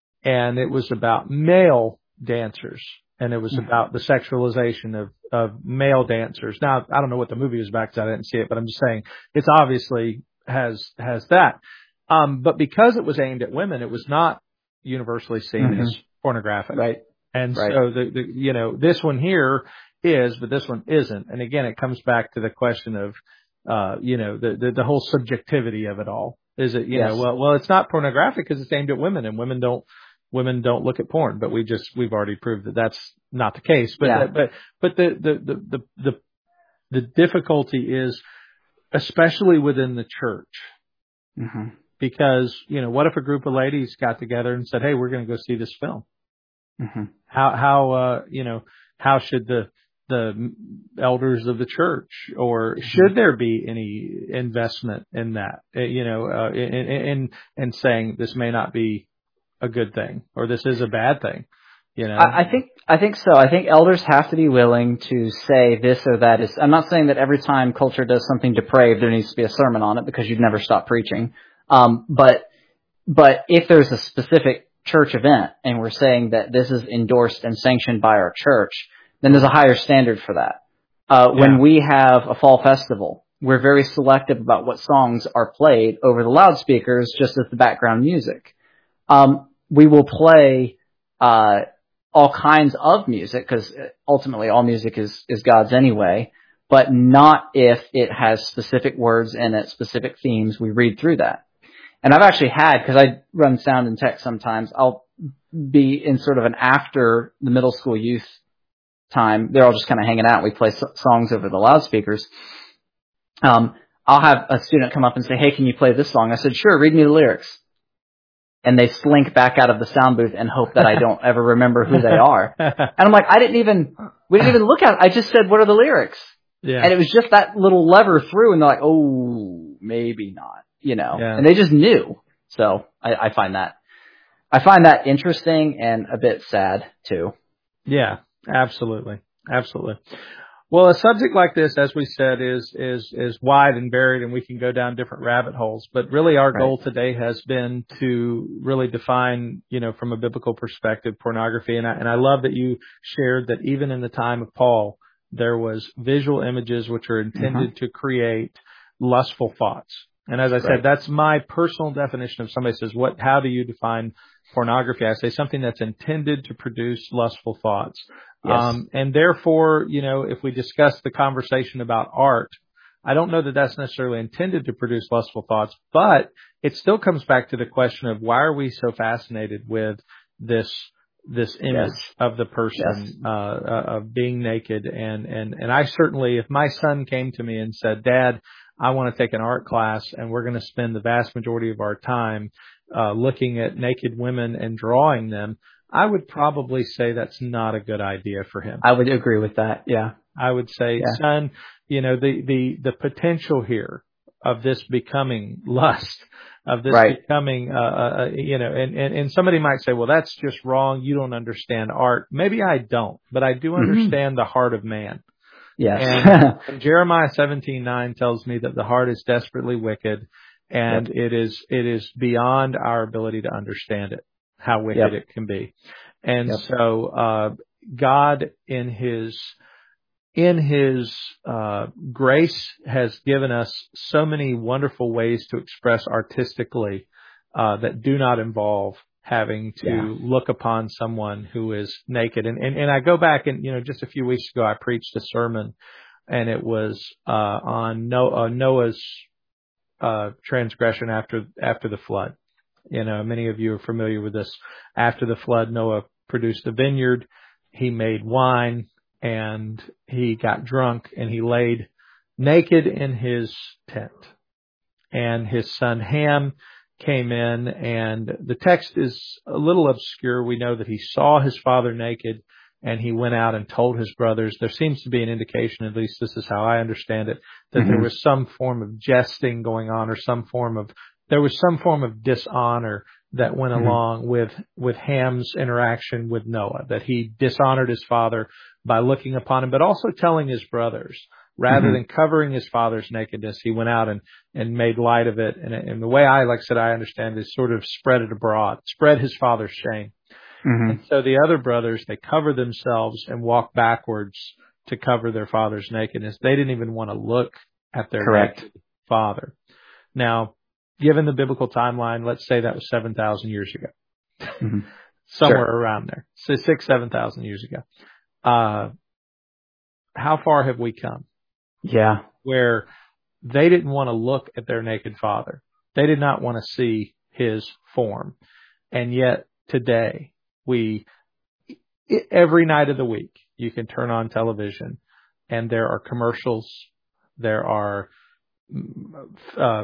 [SPEAKER 2] And it was about male dancers. And it was mm-hmm. about the sexualization of, of male dancers. Now, I don't know what the movie was about because I didn't see it, but I'm just saying it's obviously has, has that. Um, but because it was aimed at women, it was not universally seen mm-hmm. as pornographic.
[SPEAKER 3] Right.
[SPEAKER 2] And
[SPEAKER 3] right.
[SPEAKER 2] so the, the, you know, this one here is, but this one isn't. And again, it comes back to the question of, uh, you know, the, the, the whole subjectivity of it all. Is it, you yes. know, well, well, it's not pornographic because it's aimed at women, and women don't, women don't look at porn, but we just, we've already proved that that's not the case. But,
[SPEAKER 3] yeah.
[SPEAKER 2] the, but, but the, the, the, the, the, the difficulty is, especially within the church. Mm-hmm. Because, you know, what if a group of ladies got together and said, hey, we're going to go see this film? Mm-hmm. How, how, uh, you know, how should the, the elders of the church, or mm-hmm. should there be any investment in that, you know, uh, in, in, in saying this may not be a good thing, or this is a bad thing, you know?
[SPEAKER 3] I, I think, I think so. I think elders have to be willing to say this or that is, I'm not saying that every time culture does something depraved, there needs to be a sermon on it, because you'd never stop preaching. Um, but, but if there's a specific church event and we're saying that this is endorsed and sanctioned by our church, then there's a higher standard for that. Uh, yeah. When we have a fall festival, we're very selective about what songs are played over the loudspeakers, just as the background music. Um, we will play, uh, all kinds of music, because ultimately all music is, is God's anyway, but not if it has specific words in it, specific themes. We read through that. And I've actually had, because I run sound and tech sometimes, I'll be in sort of an after the middle school youth time. They're all just kind of hanging out. We play so- songs over the loudspeakers. Um, I'll have a student come up and say, hey, can you play this song? I said, sure, read me the lyrics. And they slink back out of the sound booth and hope that I don't ever remember who they are. And I'm like, I didn't even, we didn't even look at it. I just said, what are the lyrics? Yeah. And it was just that little lever through, and they're like, oh, maybe not. You know, yeah. And they just knew. So I, I find that, I find that interesting and a bit sad too.
[SPEAKER 2] Yeah, absolutely. Absolutely. Well, a subject like this, as we said, is, is, is wide and varied, and we can go down different rabbit holes. But really our right. goal today has been to really define, you know, from a biblical perspective, pornography. And I, and I love that you shared that even in the time of Paul, there was visual images which are intended mm-hmm. to create lustful thoughts. And as I said, right. that's my personal definition of somebody says, what, how do you define pornography? I say something that's intended to produce lustful thoughts. Yes. Um, and therefore, you know, if we discuss the conversation about art, I don't know that that's necessarily intended to produce lustful thoughts, but it still comes back to the question of why are we so fascinated with this, this image yes. of the person, yes. uh, uh, of being naked. And, and, and I certainly, if my son came to me and said, Dad, I want to take an art class and we're going to spend the vast majority of our time, uh, looking at naked women and drawing them, I would probably say that's not a good idea for him.
[SPEAKER 3] I would agree with that. Yeah.
[SPEAKER 2] I would say, yeah. son, you know, the, the, the potential here of this becoming lust, of this right. becoming, uh, uh, you know, and, and, and somebody might say, well, that's just wrong. You don't understand art. Maybe I don't, but I do understand mm-hmm. the heart of man.
[SPEAKER 3] Yes.
[SPEAKER 2] And, and Jeremiah seventeen nine tells me that the heart is desperately wicked, and yep. it is, it is beyond our ability to understand it, how wicked yep. it can be. And yep. so, uh, God in his, in his, uh, grace has given us so many wonderful ways to express artistically, uh, that do not involve having to yeah. look upon someone who is naked. And, and, and I go back and, you know, just a few weeks ago, I preached a sermon, and it was, uh, on Noah, uh, Noah's, uh, transgression after, after the flood. You know, many of you are familiar with this. After the flood, Noah produced a vineyard. He made wine, and he got drunk, and he laid naked in his tent. And his son Ham came in, and the text is a little obscure. We know that he saw his father naked, and he went out and told his brothers. There seems to be an indication, at least this is how I understand it, that mm-hmm. there was some form of jesting going on, or some form of, there was some form of dishonor that went
[SPEAKER 3] Mm-hmm.
[SPEAKER 2] along with, with Ham's interaction with Noah, that he dishonored his father by looking upon him, but also telling his brothers, rather
[SPEAKER 3] Mm-hmm.
[SPEAKER 2] than covering his father's nakedness, he went out and, and made light of it. And, and the way I, like I said, I understand is sort of spread it abroad, spread his father's shame.
[SPEAKER 3] Mm-hmm.
[SPEAKER 2] And so the other brothers, they covered themselves and walked backwards to cover their father's nakedness. They didn't even want to look at their
[SPEAKER 3] Correct.
[SPEAKER 2] naked father. Now, given the biblical timeline, let's say that was seven thousand years ago,
[SPEAKER 3] Mm-hmm.
[SPEAKER 2] somewhere
[SPEAKER 3] Sure.
[SPEAKER 2] around there. So six, seven thousand years ago. Uh, how far have we come?
[SPEAKER 3] Yeah.
[SPEAKER 2] Where they didn't want to look at their naked father. They did not want to see his form. And yet today, we, every night of the week, you can turn on television and there are commercials, there are uh,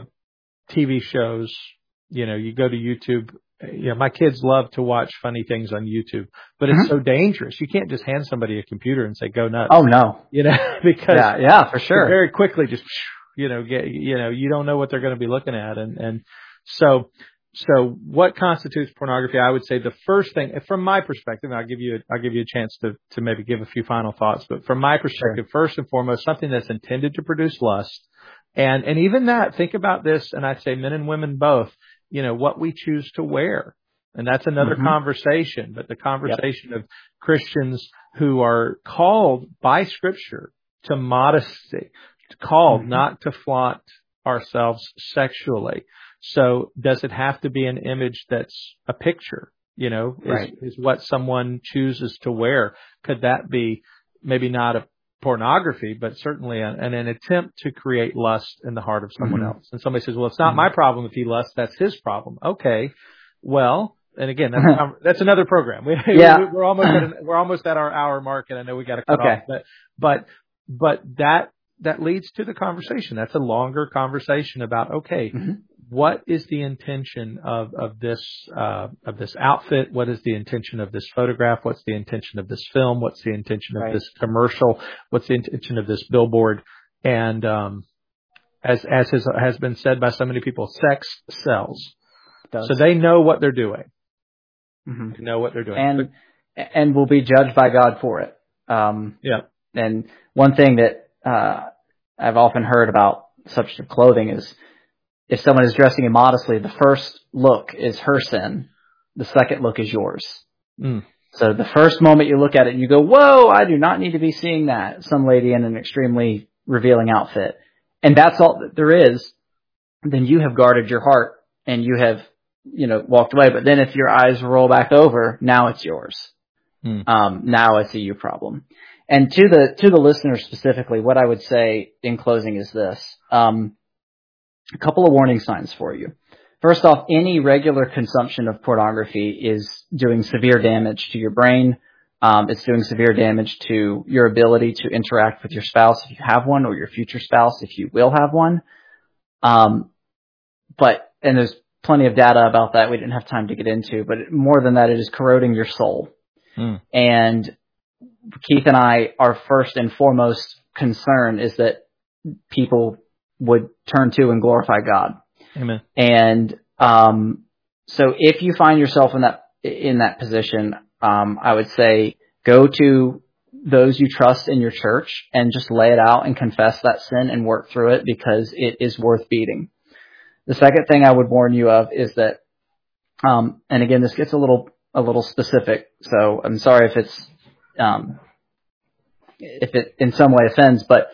[SPEAKER 2] T V shows, you know, you go to YouTube. You know, my kids love to watch funny things on YouTube, but it's
[SPEAKER 3] Mm-hmm.
[SPEAKER 2] so dangerous. You can't just hand somebody a computer and say, go nuts.
[SPEAKER 3] Oh, no.
[SPEAKER 2] You know, because
[SPEAKER 3] Yeah, yeah, for sure.
[SPEAKER 2] very quickly just, you know, get, you know, you don't know what they're going to be looking at. And, and so, so what constitutes pornography? I would say the first thing, from my perspective, and I'll give you, a, I'll give you a chance to, to maybe give a few final thoughts, but from my perspective, sure. First and foremost, something that's intended to produce lust. And, and even that, think about this, and I say men and women both, you know, what we choose to wear. And that's another mm-hmm. conversation, but the conversation yep. of Christians who are called by Scripture to modesty, called mm-hmm. not to flaunt ourselves sexually. So does it have to be an image that's a picture? You know, is,
[SPEAKER 3] right.
[SPEAKER 2] is what someone chooses to wear. Could that be maybe not a pornography, but certainly an, an attempt to create lust in the heart of someone mm-hmm. else? And somebody says, well, it's not mm-hmm. my problem if he lusts, that's his problem. Okay. Well, and again, that's, that's another program. We,
[SPEAKER 3] yeah.
[SPEAKER 2] we, we're almost at an, we're almost at our hour mark, and I know we got to cut
[SPEAKER 3] okay.
[SPEAKER 2] off, but, but, but that, that leads to the conversation. That's a longer conversation about, okay, mm-hmm. what is the intention of, of this, uh, of this outfit? What is the intention of this photograph? What's the intention of this film? What's the intention of
[SPEAKER 3] right.
[SPEAKER 2] this commercial? What's the intention of this billboard? And, um, as, as has, has been said by so many people, sex sells. So they know what they're doing.
[SPEAKER 3] Mm-hmm.
[SPEAKER 2] They know what they're doing.
[SPEAKER 3] And, and will be judged by God for it. Um,
[SPEAKER 2] yeah.
[SPEAKER 3] And one thing that, uh, I've often heard about the subject of clothing is, if someone is dressing immodestly, the first look is her sin. The second look is yours.
[SPEAKER 2] Mm.
[SPEAKER 3] So the first moment you look at it and you go, whoa, I do not need to be seeing that. Some lady in an extremely revealing outfit. And that's all that there is. Then you have guarded your heart and you have, you know, walked away. But then if your eyes roll back over, now it's yours.
[SPEAKER 2] Mm.
[SPEAKER 3] Um, now it's a you problem. And to the, to the listener specifically, what I would say in closing is this. Um, A couple of warning signs for you. First off, any regular consumption of pornography is doing severe damage to your brain. Um, it's doing severe damage to your ability to interact with your spouse if you have one, or your future spouse if you will have one. Um, but, and there's plenty of data about that we didn't have time to get into, but more than that, it is corroding your soul.
[SPEAKER 2] Mm.
[SPEAKER 3] And Keith and I, our first and foremost concern is that people would turn to and glorify God.
[SPEAKER 2] Amen.
[SPEAKER 3] And, um, so if you find yourself in that, in that position, um, I would say go to those you trust in your church and just lay it out and confess that sin and work through it, because it is worth beating. The second thing I would warn you of is that, um, and again, this gets a little, a little specific. So I'm sorry if it's, um, if it in some way offends, but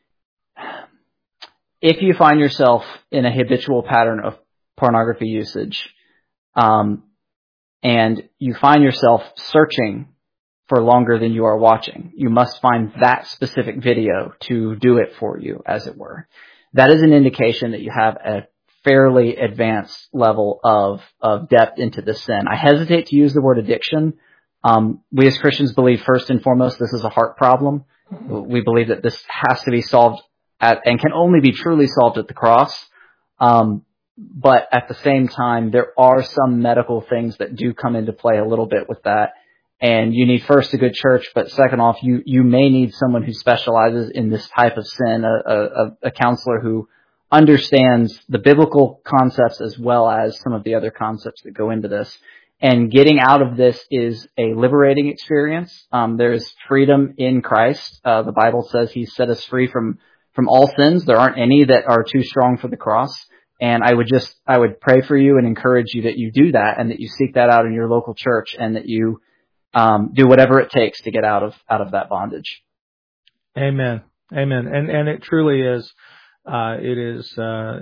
[SPEAKER 3] if you find yourself in a habitual pattern of pornography usage, um, and you find yourself searching for longer than you are watching, you must find that specific video to do it for you, as it were. That is an indication that you have a fairly advanced level of, of depth into the sin. I hesitate to use the word addiction. Um, we as Christians believe first and foremost this is a heart problem. We believe that this has to be solved at, and can only be truly solved at the cross. Um, but at the same time, there are some medical things that do come into play a little bit with that. And you need first a good church, but second off, you, you may need someone who specializes in this type of sin, a, a, a counselor who understands the biblical concepts as well as some of the other concepts that go into this. And getting out of this is a liberating experience. Um, there's freedom in Christ. Uh, the Bible says He set us free from, from all sins. There aren't any that are too strong for the cross. And I would just, I would pray for you and encourage you that you do that and that you seek that out in your local church and that you, um, do whatever it takes to get out of, out of that bondage.
[SPEAKER 2] Amen. Amen. And, and it truly is, uh, it is, uh,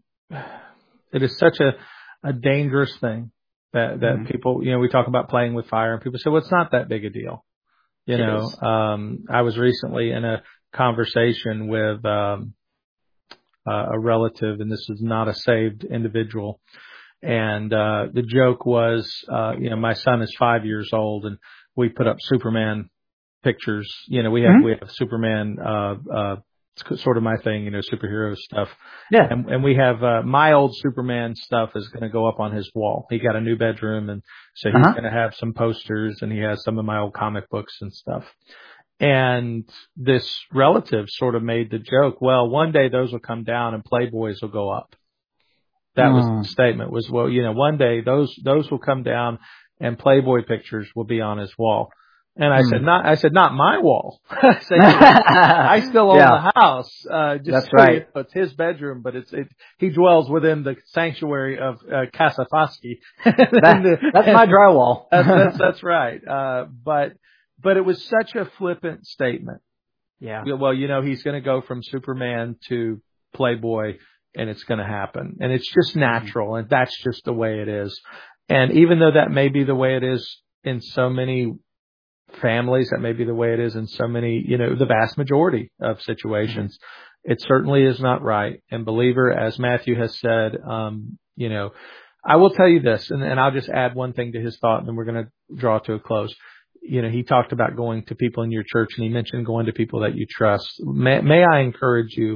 [SPEAKER 2] it is such a, a dangerous thing. That, that mm-hmm. people, you know, we talk about playing with fire and people say, well, it's not that big a deal. You it know, is. um, I was recently in a conversation with, um, uh, a relative, and this is not a saved individual. And, uh, the joke was, uh, you know, my son is five years old and we put up Superman pictures. You know, we have, mm-hmm. we have Superman, uh, uh, it's sort of my thing, you know, superhero stuff.
[SPEAKER 3] Yeah.
[SPEAKER 2] And, and we have, uh, my old Superman stuff is going to go up on his wall. He got a new bedroom, and so he's uh-huh. going to have some posters, and he has some of my old comic books and stuff. And this relative sort of made the joke, well, one day those will come down and Playboys will go up. That mm. was the statement was, well, you know, one day those, those will come down and Playboy pictures will be on his wall. And I mm. said, not, I said, not my wall. I said, I still own yeah. the house. Uh, just
[SPEAKER 3] That's
[SPEAKER 2] so
[SPEAKER 3] right.
[SPEAKER 2] You know, it's his bedroom, but it's, it, he dwells within the sanctuary of, uh, Casa Foschi.
[SPEAKER 3] that, that's my drywall.
[SPEAKER 2] that's, that's, that's right. Uh, but, but it was such a flippant statement.
[SPEAKER 3] Yeah.
[SPEAKER 2] Well, you know, he's going to go from Superman to Playboy, and it's going to happen. And it's just natural, and that's just the way it is. And even though that may be the way it is in so many families, that may be the way it is in so many, you know, the vast majority of situations, mm-hmm. it certainly is not right. And believer, as Matthew has said, um, you know, I will tell you this, and, and I'll just add one thing to his thought, and then we're going to draw to a close. You know, he talked about going to people in your church, and he mentioned going to people that you trust. May, may I encourage you,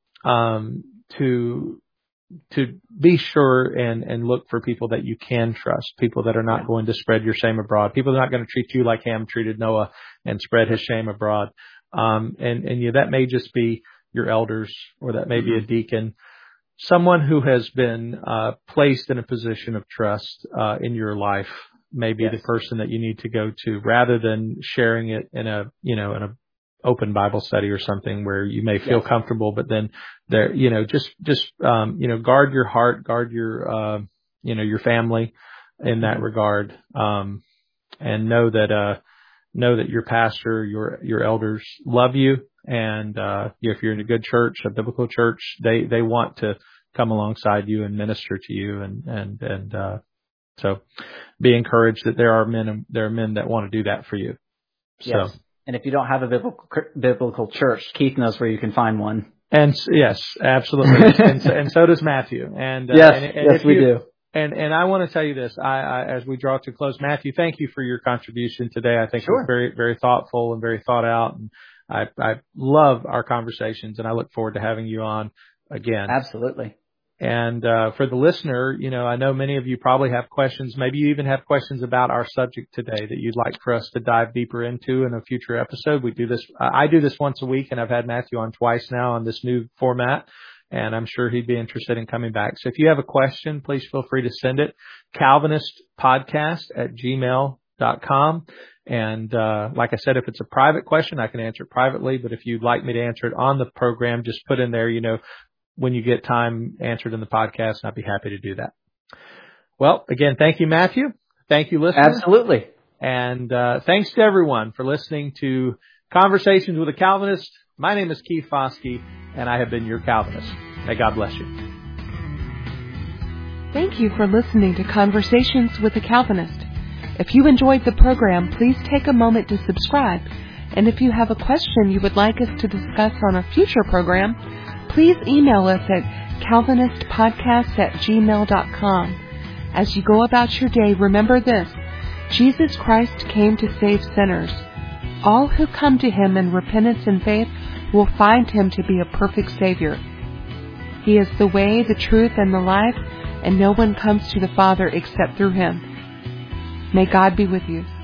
[SPEAKER 2] um, to, to be sure and, and look for people that you can trust, people that are not yeah. going to spread your shame abroad, people that are not going to treat you like Ham treated Noah and spread his shame abroad. Um, and, and yeah, that may just be your elders, or that may mm-hmm. be a deacon, someone who has been, uh, placed in a position of trust, uh, in your life, may be yes. the person that you need to go to, rather than sharing it in a, you know, in a open Bible study or something where you may feel yes. comfortable, but then there, you know, just, just, um, you know, guard your heart, guard your, uh, you know, your family in that regard. Um, and know that, uh, know that your pastor, your, your elders love you. And, uh, if you're in a good church, a biblical church, they, they want to come alongside you and minister to you. And, and, and, uh, so be encouraged that there are men, there are men that want to do that for you. So.
[SPEAKER 3] Yes. And if you don't have a biblical, biblical church, Keith knows where you can find one.
[SPEAKER 2] And yes, absolutely. and, so, and so does Matthew. And, uh,
[SPEAKER 3] yes,
[SPEAKER 2] and, and
[SPEAKER 3] yes, we
[SPEAKER 2] you,
[SPEAKER 3] do.
[SPEAKER 2] And, and I want to tell you this, I, I, as we draw to close, Matthew, thank you for your contribution today. I think
[SPEAKER 3] sure.
[SPEAKER 2] it was very, very thoughtful and very thought out. And I, I love our conversations, and I look forward to having you on again.
[SPEAKER 3] Absolutely.
[SPEAKER 2] And, uh, for the listener, you know, I know many of you probably have questions. Maybe you even have questions about our subject today that you'd like for us to dive deeper into in a future episode. We do this, I do this once a week, and I've had Matthew on twice now on this new format, and I'm sure he'd be interested in coming back. So if you have a question, please feel free to send it, Calvinist podcast at gmail dot com. And, uh, like I said, if it's a private question, I can answer it privately, but if you'd like me to answer it on the program, just put in there, you know, when you get time answered in the podcast, and I'd be happy to do that. Well, again, thank you, Matthew. Thank you, listeners.
[SPEAKER 3] Absolutely.
[SPEAKER 2] And uh, thanks to everyone for listening to Conversations with a Calvinist. My name is Keith Foschi, and I have been your Calvinist. May God bless you.
[SPEAKER 1] Thank you for listening to Conversations with a Calvinist. If you enjoyed the program, please take a moment to subscribe. And if you have a question you would like us to discuss on a future program, please email us at calvinistpodcast at gmail dot com. As you go about your day, remember this: Jesus Christ came to save sinners. All who come to Him in repentance and faith will find Him to be a perfect Savior. He is the way, the truth, and the life, and no one comes to the Father except through Him. May God be with you.